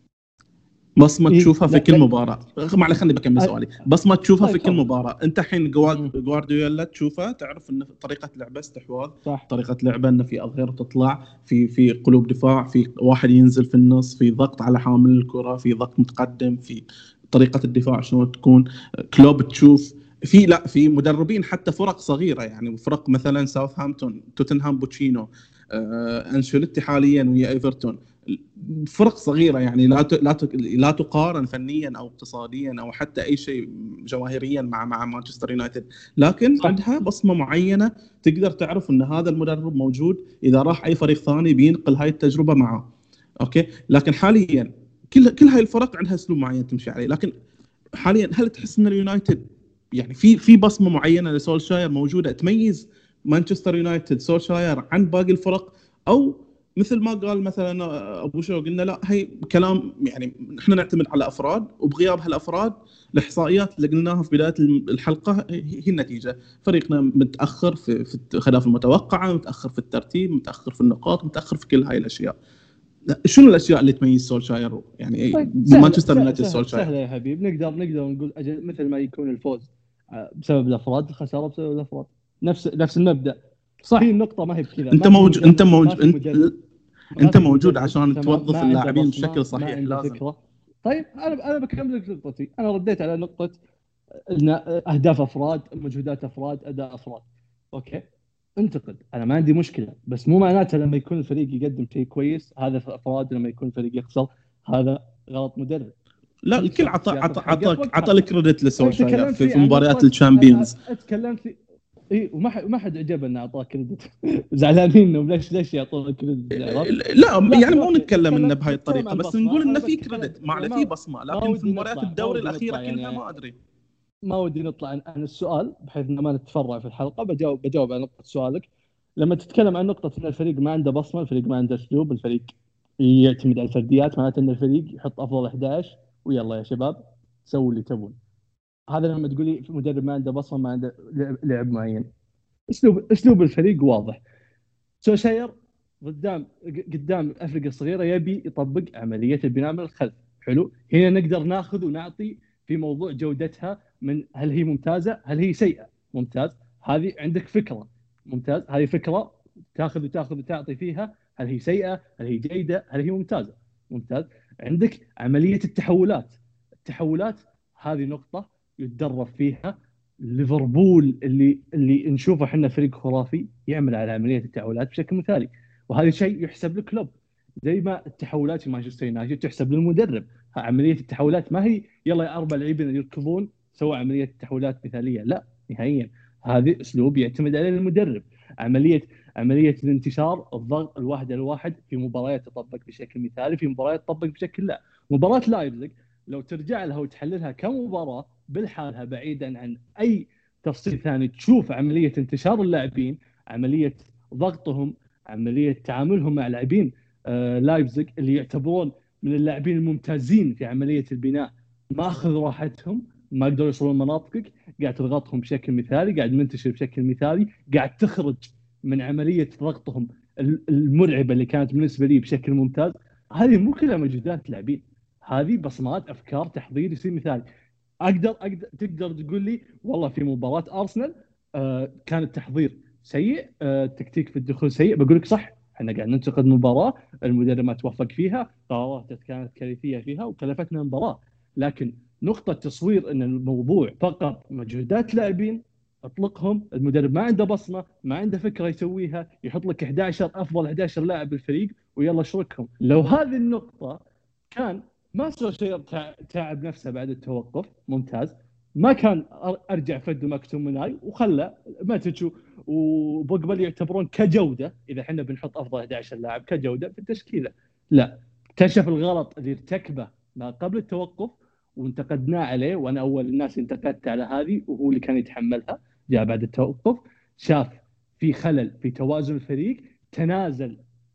بصمه إيه؟ تشوفها في لا، كل لا. مباراه. ما عليه خلني بكمل أ- سؤالي. بصمه تشوفها طيب، في كل تفضل. مباراه. انت الحين مم. جوارديولا تشوفه تعرف ان طريقه لعبه استحواذ صح. طريقه لعبه انه في اظهره تطلع في في قلوب دفاع في واحد ينزل في النص في ضغط على حامل الكره في ضغط متقدم في طريقه الدفاع شلون تكون. كلوب تشوف في لا في مدربين حتى فرق صغيره يعني فرق مثلا ساوثهامبتون توتنهام بوتشينو آه، انشيلوتي حاليا ويا ايفرتون فرق صغيره يعني لا ت- لا ت- لا تقارن فنيا او اقتصاديا او حتى اي شيء جماهيريا مع مع مانشستر يونايتد. لكن صح. عندها بصمه معينه تقدر تعرف ان هذا المدرب موجود اذا راح اي فريق ثاني بينقل هاي التجربه معه. اوكي. لكن حاليا كل كل هاي الفرق عندها اسلوب معين تمشي عليه. لكن حاليا هل تحس ان اليونايتد يعني في في بصمه معينه لسولشاير موجوده تميز مانشستر يونايتد سولشاير عن باقي الفرق؟ او مثل ما قال مثلا ابو شو قلنا لا هي كلام يعني احنا نعتمد على افراد وبغياب هالافراد الاحصائيات اللي قلناها في بدايه الحلقه هي النتيجه. فريقنا متاخر في في الاهداف المتوقعه متاخر في الترتيب متاخر في النقاط متاخر في كل هاي الاشياء. شنو الاشياء اللي تميز سولشاير يعني طيب، مانشستر سهلة- يونايتد سهلة- سولشاير؟ سهله يا حبيب. نقدر نقدر نقول أجل مثل ما يكون الفوز بسبب الافراد الخساره بسبب الافراد. نفس نفس المبدا. صح. هي النقطه ما هي بكذا. انت ما في موجود مدرب- انت ما موجود في انت مدرب- ما انت في موجود مدرب عشان تمام، توظف ما عنده اللاعبين بصمة، بشكل ما صحيح عنده لازم. فكرة. طيب انا انا بكمل لك نقطتي. انا رديت على نقطه ان اهداف افراد مجهودات افراد اداء افراد. اوكي انتقد انا ما عندي مشكله. بس مو معناته لما يكون الفريق يقدم شيء كويس هذا افراد. لما يكون الفريق يخسر هذا غلط مدرب. لا الكل عطى ياخذ عطى حقه عطى في وقت عطى حقه. الكريدت لسولشاير تكلمت في, لي في عن مباريات نقطة- الشامبيونز. أ- اتكلمت لي اي وما حد ما حد عجبه انه اعطاه كريدت. زعلانين انهم ليش ليش يعطون كريدت. لا يعني مو أوكي. نتكلم انه نتكلم- بهاي نتكلم الطريقه عن بس بصمة. نقول انه أنا في بتكلم- كريدت ما عليه ما- في بصمه. ما لكن في ودي مباريات نطلع- ما الدوري ودي الاخيره نطلع كلها يعني- ما ادري. ما ودي نطلع عن, عن السؤال بحيث انه ما نتفرع في الحلقه. بجاوب بجاوب على نقطه سؤالك. لما تتكلم عن نقطه ان الفريق ما عنده بصمه الفريق ما عنده اسلوب الفريق يعتمد على الفرديات، معناته ان الفريق يحط افضل أحد عشر ويلا يا شباب سووا اللي تبون. هذا لما تقولي مدرب ما عنده بصمه، ما عنده لعب معين. اسلوب اسلوب الفريق واضح. سولشاير قدام قدام الافرقه الصغيره يبي يطبق عمليه البناء من الخلف. حلو، هنا نقدر ناخذ ونعطي في موضوع جودتها، من هل هي ممتازه هل هي سيئه. ممتاز، هذه عندك فكره. ممتاز، هذه فكره تاخذ وتاخذ وتعطي فيها، هل هي سيئه هل هي جيده هل هي ممتازه. ممتاز. عندك عمليه التحولات. التحولات هذه نقطه يتدرب فيها ليفربول، اللي اللي نشوفه احنا فريق خرافي يعمل على عمليه التحولات بشكل مثالي، وهذا شيء يحسب للكلوب. زي ما التحولات في مانشستر يونايتد تحسب للمدرب. عمليه التحولات ما هي يلا يا اربع لاعبين يركضون سووا عمليه التحولات مثاليه، لا نهائيا. هذه اسلوب يعتمد عليه المدرب. عمليه عمليه الانتشار، الضغط الواحد على الواحد في مباريات تطبق بشكل مثالي، في مباريات تطبق بشكل لا. مباراه لايبزيج لو ترجع لها وتحللها كمباراه بالحالها بعيدا عن اي تفصيل ثاني، تشوف عمليه انتشار اللاعبين، عمليه ضغطهم، عمليه تعاملهم مع لاعبين آه لايبزيج اللي يعتبرون من اللاعبين الممتازين في عمليه البناء، ما اخذوا راحتهم، ما قدروا يوصلون مناطقك، قاعد تضغطهم بشكل مثالي، قاعد منتشر بشكل مثالي، قاعد تخرج من عمليه ضغطهم المرعبه اللي كانت بالنسبه لي بشكل ممتاز. هذه مو كلها مجهودات لاعبين، هذه بصمات افكار تحضير يصير مثالي. اقدر اقدر تقدر تقول لي والله في مباراه ارسنال آه كان التحضير سيء، آه التكتيك في الدخول سيء، بقول لك صح، احنا قاعد ننتقد مباراه المدرب ما توفق فيها، قراراته كانت كارثيه فيها وكلفتنا المباراه. لكن نقطه تصوير ان الموضوع فقط مجهودات لاعبين، اطلقهم، المدرب ما عنده بصمه، ما عنده فكره يسويها، يحط لك أحد عشر افضل أحد عشر لاعب بالفريق ويلا اشركهم. لو هذه النقطه كان ما سوى شيء، تعب نفسه بعد التوقف. ممتاز، ما كان ارجع فد ماكتوميناي وخلى ماتشو وبوجبا يعتبرون كجوده، اذا احنا بنحط افضل أحد عشر لاعب كجوده في التشكيله. لا، اكتشف الغلط اللي ارتكبه ما قبل التوقف وانتقدناه عليه، وانا اول الناس انتقدت على هذه وهو اللي كان يتحملها. جاء بعد التوقف شاف في خلل في توازن الفريق، تنازل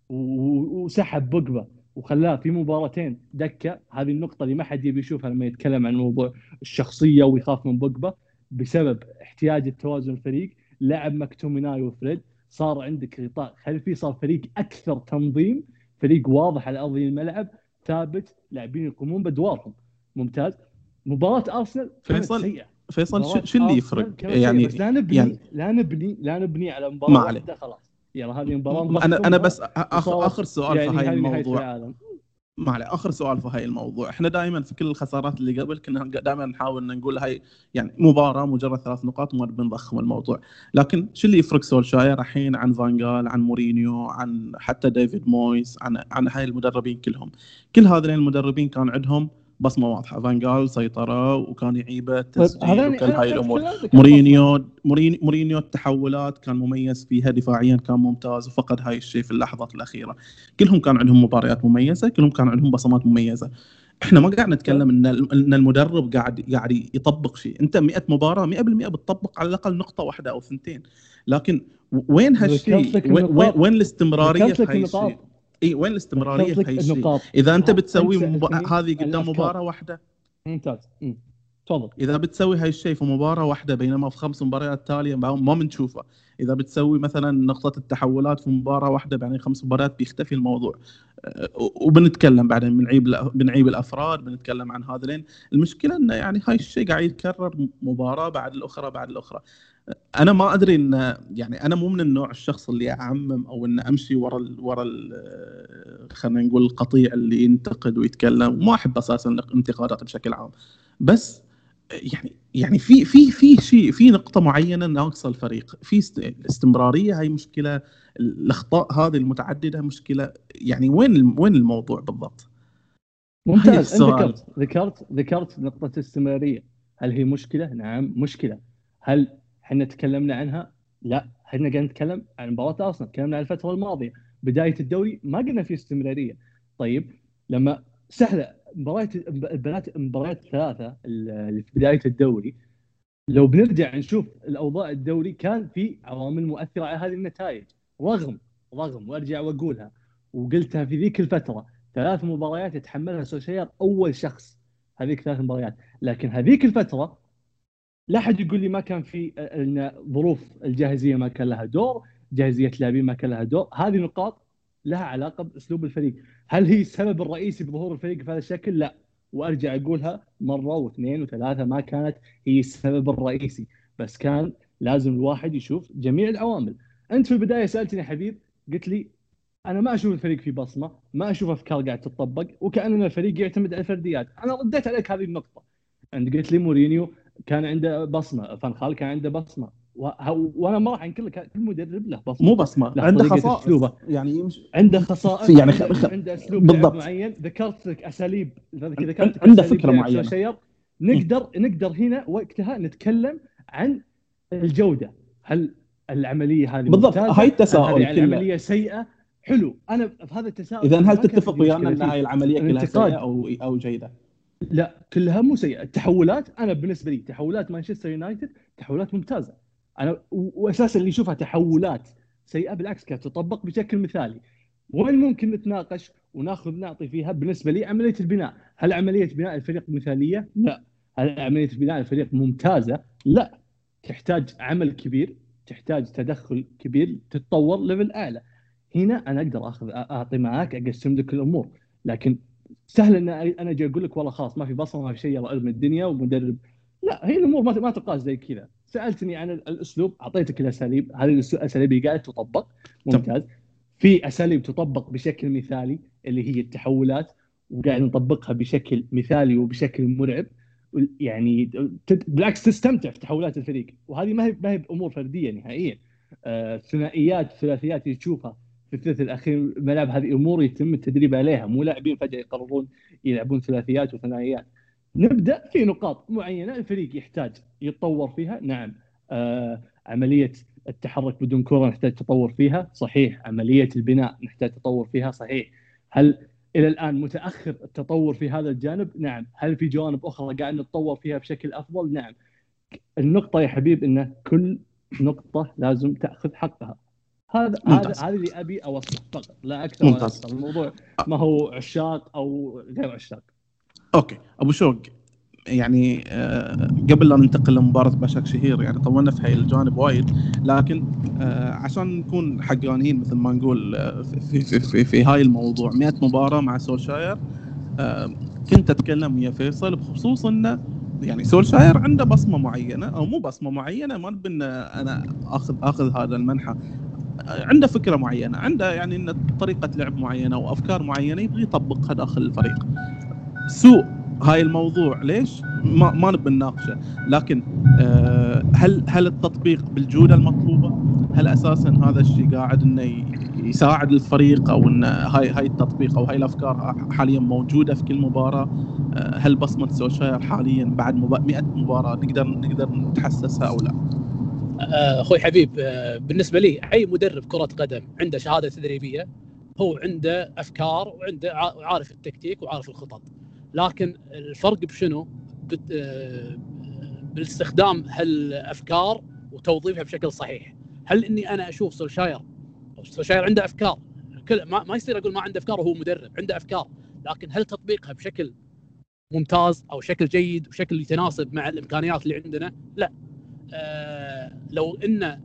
وسحب بوجبا وخلاه في مباراتين دكه. هذه النقطة اللي ما حد يبي يشوفها لما يتكلم عن موضوع الشخصية ويخاف من بوجبا. بسبب احتياج التوازن الفريق لعب مكتوميناي وفريد، صار عندك غطاء خلفي، صار فريق أكثر تنظيم، فريق واضح على أرض الملعب، ثابت، لاعبين يقومون بأدوارهم. ممتاز. مباراة أرسنال كانت فيصل سيئة. فيصل شو شو اللي يفرق يعني؟ بس لا نبني يعني لا نبني لا نبني على ما مباراة عليه. واحدة خلاص. يلا هذه مباراة م- انا انا بس نضخمها اخر اخر سؤال في يعني هاي هذه نهاية الموضوع. العالم. ما عليه، اخر سؤال في هاي الموضوع. احنا دائما في كل الخسارات اللي قبل كنا دائما نحاول ان نقول هاي يعني مباراه مجرد ثلاث نقاط وما بنضخم الموضوع. لكن شو اللي يفرق سولشاير الحين عن فانغال، عن مورينيو، عن حتى ديفيد مويس، عن عن هاي المدربين كلهم؟ كل هذين المدربين كان عندهم بصمه واضحه. فانغال سيطره وكان يعيبه تسجيل وكل هاي الامور. مورينيو مورينيو مورينيو التحولات كان مميز فيها، دفاعيا كان ممتاز وفقد هاي الشيء في اللحظات الاخيره. كلهم كان عندهم مباريات مميزه، كلهم كان عندهم بصمات مميزه. احنا ما قاعد نتكلم ان ان المدرب قاعد قاعد يطبق شيء. انت مئة مباراه مئة بالمئة بتطبق على الاقل نقطه واحده او ثنتين، لكن وين هالشيء؟ وين وين الاستمراريه في هاي الشيء؟ اي وين الاستمراريه في هاي الشيء؟ اذا انت بتسوي مب... هذه قدام مباراه واحده ممتاز. تفضل. اذا بتسوي هاي الشيء في مباراه واحده بينما في خمس مباريات تاليه ما بنشوفه. اذا بتسوي مثلا نقطه التحولات في مباراه واحده يعني خمس مباريات بيختفي الموضوع. وبنتكلم بعدين بنعيب بنعيب الافراد، بنتكلم عن هذا. لين المشكله انه يعني هاي الشيء قاعد يتكرر مباراه بعد الاخرى بعد الاخرى. انا ما ادري ان يعني انا مو من النوع الشخص اللي اعمم او ان امشي ورا ال ورا ال خلينا نقول القطيع اللي ينتقد ويتكلم، وما احب اساسا الانتقادات بشكل عام. بس يعني يعني في في في شيء، في نقطه معينه ناقصه الفريق، في استمراريه. هاي مشكله، الاخطاء هذه المتعدده مشكله. يعني وين وين الموضوع بالضبط؟ ممتاز. انت ذكرت ذكرت ذكرت نقطه الاستمراريه. هل هي مشكله؟ نعم مشكله. هل احنا تكلمنا عنها؟ لا، احنا قاعد نتكلم عن مباراه ارسنال، تكلمنا عن الفتره الماضيه، بدايه الدوري ما قلنا في استمراريه. طيب لما سهله مباريات البنات المباريات الثلاثه اللي في بدايه الدوري، لو بنرجع نشوف الاوضاع الدوري كان في عوامل مؤثره على هذه النتائج. رغم رغم وارجع واقولها وقلتها في ذيك الفتره، ثلاث مباريات يتحملها سولشاير أول شخص، هذيك ثلاث مباريات. لكن هذيك الفترة لا أحد يقول لي ما كان في أن ظروف الجاهزية ما كان لها دور، جاهزية اللاعبين ما كان لها دور. هذه نقاط لها علاقة بأسلوب الفريق. هل هي السبب الرئيسي بظهور الفريق بهذا الشكل؟ لا، وأرجع أقولها مرة واثنين وثلاثة، ما كانت هي السبب الرئيسي، بس كان لازم الواحد يشوف جميع العوامل. أنت في البداية سألتني حبيب، قلت لي أنا ما أشوف الفريق في بصمة، ما أشوف أفكار قاعد تطبق، وكأننا الفريق يعتمد على الفرديات. أنا رديت عليك هذه النقطة. أنت قلت لي مورينيو كان عنده بصمة، فان خال كان عنده بصمة، وانا ما راح انكر لك كل مدرب له بصمه، مو بصمه، عنده خصائص، يعني يمش... عنده خصائص، يعني عنده, خ... عنده اسلوب لعب معين. ذكرت لك اساليب، ذكرت عنده فكره معينه. شير. نقدر م. نقدر هنا وقتها نتكلم عن الجوده. هل العمليه هذه بالضبط؟ هاي التساؤل، هل العمليه سيئه؟ حلو، انا في هذا التساؤل اذا هل تتفق ويانا ان هاي العمليه كلها سيئه او او جيده؟ لا، كلها مو سيئه. التحولات انا بالنسبه لي تحولات مانشستر يونايتد تحولات ممتازه. انا واساسا اللي يشوفها تحولات سيئه بالعكس كانت تطبق بشكل مثالي. وين ممكن نتناقش وناخذ نعطي فيها؟ بالنسبه لي عمليه البناء، هل عمليه بناء الفريق مثاليه؟ لا. هل عمليه بناء الفريق ممتازه؟ لا. تحتاج عمل كبير، تحتاج تدخل كبير، تتطور ليفل اعلى. هنا انا اقدر اخذ اعطي معاك، اقسم لك الامور. لكن سهل ان انا اجي اقول لك والله خلاص ما في بصمه ما في شيء، يلا ارمي الدنيا ومدرب. لا، هي الامور ما تقاس زي كذا. سالتني عن الاسلوب، اعطيتك الاساليب، هذه الاساليب اللي قاعده تطبق ممتاز. في اساليب تطبق بشكل مثالي اللي هي التحولات، وقاعد نطبقها بشكل مثالي وبشكل مرعب، يعني بالعكس تستمتع في تحولات الفريق. وهذه ما هي ما هي بامور فرديه نهائيا. الثنائيات آه الثلاثيات اللي تشوفها في الثلث الاخير الملعب، هذه امور يتم التدريب عليها، مو لاعبين فجاه يقررون يلعبون ثلاثيات وثنائيات. نبدا في نقاط معينه الفريق يحتاج يتطور فيها. نعم، آه عمليه التحرك بدون كره نحتاج تطور فيها، صحيح. عمليه البناء نحتاج تطور فيها، صحيح. هل الى الان متاخر التطور في هذا الجانب؟ نعم. هل في جوانب اخرى قاعد نتطور فيها بشكل افضل؟ نعم. النقطه يا حبيب ان كل نقطه لازم تاخذ حقها. هذا هذا هذا اللي ابي اوصله فقط، لا اكثر ولا اقل. الموضوع ما هو عشاق او غير عشاق. اوكي ابو شوق، يعني آه قبل لا ننتقل لمباراه باشاكشهير، يعني طولنا في هاي الجانب وايد، لكن آه عشان نكون حقانيين مثل ما نقول آه في, في, في, في هاي الموضوع مئة مباراه مع سولشاير. آه كنت اتكلم ويا فيصل بخصوص انه يعني سولشاير عنده بصمه معينه او مو بصمه معينه، ما نبي انا اخذ اخذ هذا المنحى. عنده فكره معينه، عنده يعني ان طريقه لعب معينه وافكار معينه يبغى يطبقها داخل الفريق. سوء هاي الموضوع ليش ما ما نبي نناقشه، لكن أه هل هل التطبيق بالجوده المطلوبه؟ هل اساسا هذا الشيء قاعد انه يساعد الفريق، او ان هاي هاي التطبيق او هاي الافكار حاليا موجوده في كل مباراه؟ أه هل بصمه سولشاير حاليا بعد مئة مباراه نقدر نقدر نتحسسها او لا؟ اخوي حبيب، بالنسبه لي اي مدرب كره قدم عنده شهاده تدريبيه هو عنده افكار وعنده عارف التكتيك وعارف الخطط، لكن الفرق بشنو؟ بالاستخدام هالافكار وتوظيفها بشكل صحيح. هل اني انا اشوف سولشاير سولشاير عنده افكار؟ كل ما, ما يصير اقول ما عنده افكار وهو مدرب، عنده افكار، لكن هل تطبيقها بشكل ممتاز او شكل جيد وشكل يتناسب مع الامكانيات اللي عندنا؟ لا. آه لو ان آه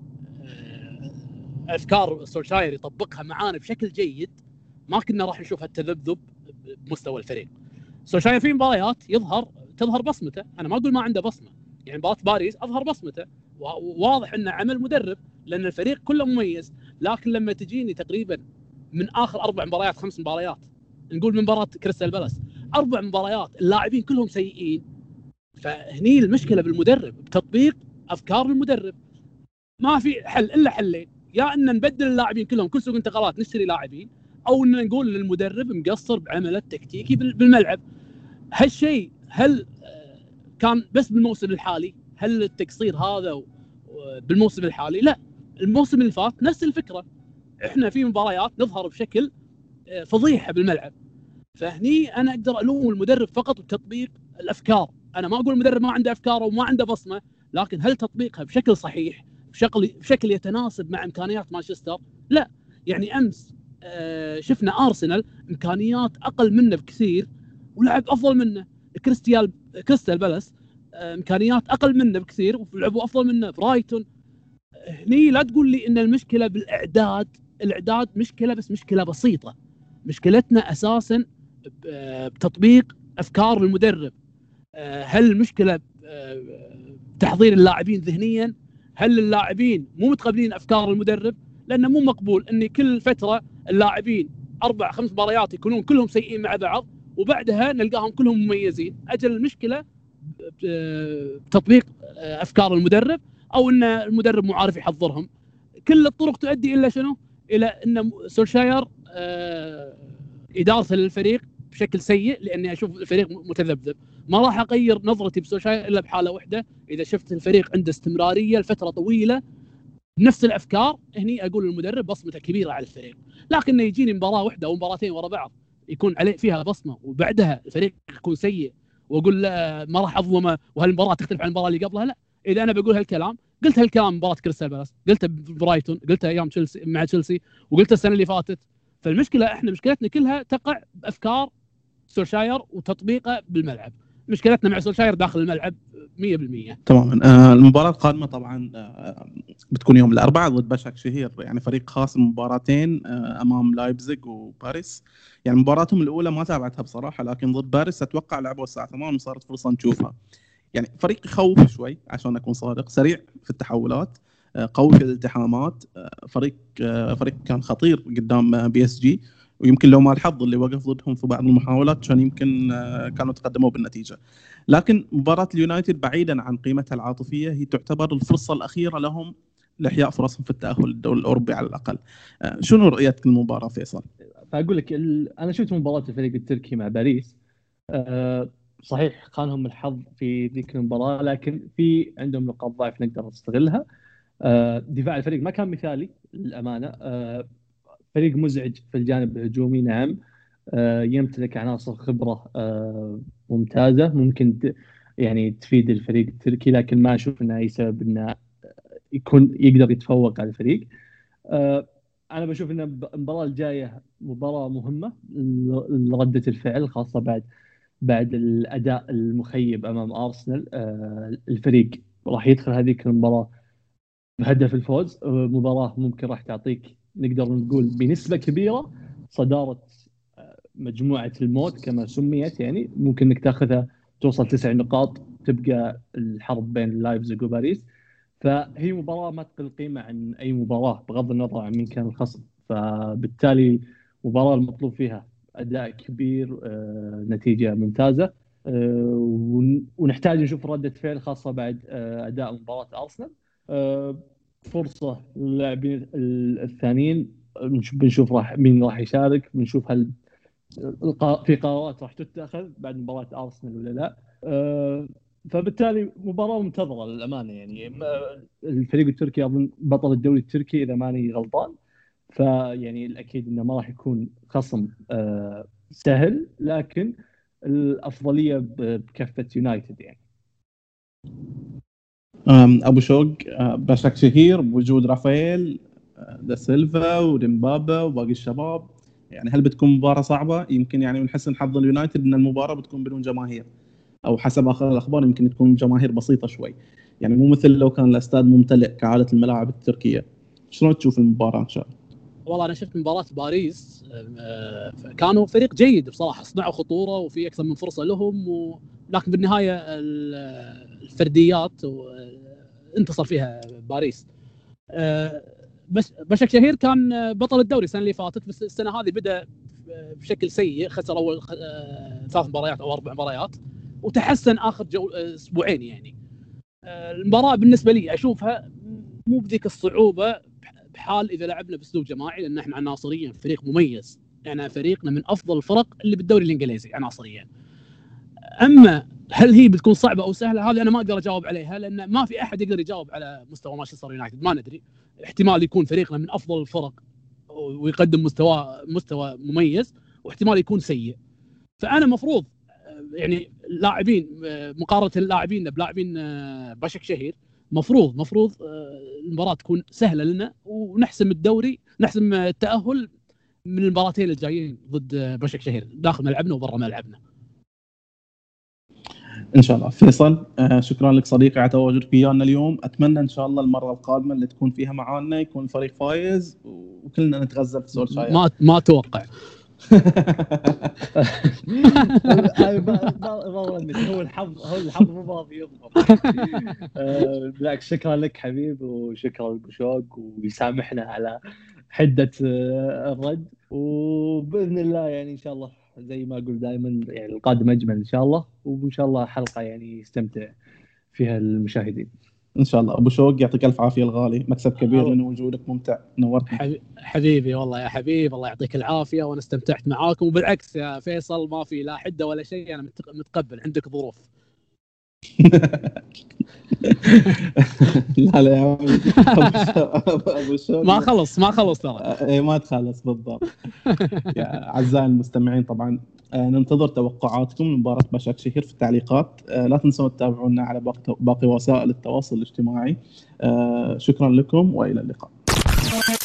افكار سولشاير يطبقها معانا بشكل جيد ما كنا راح نشوف هالتذبذب بمستوى الفريق. سولشاير في مباريات يظهر تظهر بصمته، انا ما اقول ما عنده بصمه، يعني مباراه باريس اظهر بصمته، وواضح انه عمل مدرب لان الفريق كله مميز. لكن لما تجيني تقريبا من اخر اربع مباريات خمس مباريات، نقول من مباراه كريستال بالاس، اربع مباريات اللاعبين كلهم سيئين، فهني المشكله بالمدرب، بتطبيق افكار المدرب. ما في حل الا حلين، يا ان نبدل اللاعبين كلهم كل سوق انتقالات نشتري لاعبين، او ان نقول للمدرب مقصر بعمله التكتيكي بالملعب. هالشيء هل كان بس بالموسم الحالي؟ هل التقصير هذا بالموسم الحالي؟ لا، الموسم اللي فات نفس الفكره، احنا في مباريات نظهر بشكل فضيحه بالملعب. فهني انا اقدر الوم المدرب فقط بتطبيق الافكار. انا ما اقول المدرب ما عنده افكار وما عنده بصمه، لكن هل تطبيقها بشكل صحيح بشكل بشكل يتناسب مع امكانيات مانشستر؟ لا. يعني امس آه شفنا ارسنال امكانيات اقل منه بكثير ولعب افضل منه. كريستيال كريستال بالاس آه امكانيات اقل منه بكثير ولعبوا افضل منه. برايتون هني لا تقول لي ان المشكله بالاعداد، الاعداد مشكله بس مشكله بسيطه. مشكلتنا اساسا بتطبيق افكار المدرب. هل المشكله بتحضير اللاعبين ذهنيا؟ هل اللاعبين مو متقبلين افكار المدرب؟ لانه مو مقبول ان كل فتره اللاعبين اربع خمس مباريات يكونون كلهم سيئين مع بعض وبعدها نلقاهم كلهم مميزين. اجل المشكله بتطبيق افكار المدرب او ان المدرب مو عارف يحضرهم. كل الطرق تؤدي الى شنو؟ الى ان سولشاير ادارته للفريق بشكل سيء، لاني اشوف الفريق متذبذب. ما راح اغير نظرتي بسولشاير الا بحاله واحده، اذا شفت الفريق عنده استمراريه لفتره طويله بنفس الافكار، هني اقول المدرب بصمته كبيره على الفريق. لكن يجيني مباراه واحده او مباراتين ورا بعض يكون عليه فيها بصمه وبعدها الفريق يكون سيء واقول لا ما راح اظلمه وهالمباراه تختلف عن المباراه اللي قبلها، لا. اذا انا بقول هالكلام قلت هالكلام مباراه كريستال بالاس، قلته برايتون، قلته ايام تشيلسي مع تشيلسي، وقلته السنه اللي فاتت. فالمشكله احنا مشكلتنا كلها تقع بافكار سولشاير وتطبيقه بالملعب. مشكلتنا مع سولشاير داخل الملعب مية بالمية. تماما. آه المباراة القادمة طبعا آه بتكون يوم الأربعاء ضد باشاك شهير، يعني فريق خاصم مباراتين آه أمام لايبزيغ وباريس. يعني مباراتهم الأولى ما تابعتها بصراحة، لكن ضد باريس أتوقع لعبوا الساعة ثمانية وصارت فرصة نشوفها. يعني فريق يخوف شوي عشان أكون صادق، سريع في التحولات، آه قوي في الالتحامات، آه فريق آه فريق كان خطير قدام بي اس جي، ويمكن لو ما الحظ اللي وقف ضدهم في بعض المحاولات كان يمكن آه كانوا تقدموا بالنتيجة. لكن مباراة اليونايتد بعيدا عن قيمتها العاطفية هي تعتبر الفرصة الأخيرة لهم لإحياء فرصهم في التأهل للدوري الأوروبي على الأقل. آه شنو رؤيتك للمباراة فيصل؟ فأقول لك ال... أنا شفت مباراة الفريق التركي مع باريس. أه صحيح خانهم الحظ في ذيك المباراة، لكن في عندهم نقاط ضعف نقدر نستغلها. أه دفاع الفريق ما كان مثالي للأمانة. أه فريق مزعج في الجانب الهجومي، نعم. أه يمتلك عناصر خبرة أه ممتازة ممكن ت... يعني تفيد الفريق التركي، لكن ما أشوف أنه أي سبب أنه يكون يقدر يتفوق على الفريق. أه أنا بشوف أن المباراة الجاية مباراة مهمة لردة الفعل، خاصة بعد بعد الأداء المخيب أمام أرسنال. أه الفريق راح يدخل هذه المباراة بهدف الفوز. أه مباراة ممكن راح تعطيك نقدر نقول بنسبة كبيرة صدارة مجموعة الموت كما سميت، يعني ممكن انك تاخذها توصل تسع نقاط، تبقى الحرب بين لايبزيغ وباريس. فهي مباراة ما تقل قيمة عن أي مباراة بغض النظر عن مين كان الخصم. فبالتالي مباراة المطلوب فيها أداء كبير، آه، نتيجة ممتازة، آه، ونحتاج نشوف ردة فعل خاصة بعد آه، أداء مباراة أرسنال. آه، فرصة للاعبين الثانيين، بنشوف راح مين راح يشارك، بنشوف هل في قرارات راح تتخذ بعد مباراة أرسنال ولا لا. أه فبالتالي مباراة منتظرة للأمانة. يعني الفريق التركي أظن بطل الدوري التركي إذا ماني غلطان، فيعني الأكيد إنه ما راح يكون خصم أه سهل، لكن الأفضلية بكفة يونايتد. يعني أبو شوق، باشاك شهير بوجود رافائيل دا سيلفا وديمبابا وباقي الشباب، يعني هل بتكون مباراة صعبة؟ يمكن يعني من حسن حظ اليونايتد ان المباراة بتكون بدون جماهير، او حسب اخر الاخبار يمكن تكون جماهير بسيطة شوي، يعني مو مثل لو كان الاستاد ممتلئ كعادة الملاعب التركية. شلون تشوف المباراة ان شاء الله؟ والله انا شفت مباراة باريس، كانوا فريق جيد بصراحة، صنعوا خطورة وفي اكثر من فرصة لهم و... لكن بالنهاية الفرديات انتصر فيها باريس. بس باشاك شهير كان بطل الدوري السنه اللي فاتت، بس السنه هذه بدا بشكل سيء، خسر اول ثلاث مباريات او اربع مباريات وتحسن اخر جو اسبوعين. يعني المباراه بالنسبه لي اشوفها مو بذيك الصعوبه بحال اذا لعبنا باسلوب جماعي، لان احنا عناصريا فريق مميز، يعني فريقنا من افضل الفرق اللي بالدوري الانجليزي عناصريا. اما هل هي بتكون صعبه او سهله، هذه انا ما اقدر اجاوب عليها، لان ما في احد يقدر يجاوب على مستوى مانشستر يونايتد، ما ندري. احتمال يكون فريقنا من افضل الفرق ويقدم مستوى مستوى مميز، واحتمال يكون سيء. فانا مفروض يعني لاعبين مقارنه اللاعبين بلاعبين باشاك شهير، مفروض مفروض المباراه تكون سهله لنا ونحسم الدوري، نحسم التاهل من المباراتين الجايين ضد بشك شهير داخل ملعبنا وبرا ملعبنا ان شاء الله. فيصل آه شكرا لك صديقي على تواجدك ويانا اليوم. اتمنى ان شاء الله المره القادمه اللي تكون فيها معانا يكون الفريق فايز وكلنا نتغزل في سولشاير. ما ما اتوقع. هو الحظ هو الحظ مو راضي يضبط. بالعكس شكرا لك حبيب وشكرا لبوشوق ويسامحنا على حده الرد وباذن الله يعني ان شاء الله زي ما اقول دائما يعني القادم اجمل ان شاء الله وان شاء الله حلقه يعني يستمتع فيها المشاهدين ان شاء الله. ابو شوق يعطيك الف عافيه الغالي، مكسب كبير من وجودك، ممتع، نورتني حبيبي والله يا حبيب، الله يعطيك العافيه وانا استمتعت معاكم. وبالعكس يا فيصل ما في لا حده ولا شيء، انا متقبل عندك ظروف. لا لا يا ابو شوق ما خلص ما خلص ترى اي ما تخلص بالضبط. يا اعزائي المستمعين طبعا ننتظر توقعاتكم لمباراة بشك شهير في التعليقات. لا تنسوا تتابعونا على باقي وسائل التواصل الاجتماعي. شكرا لكم وإلى اللقاء.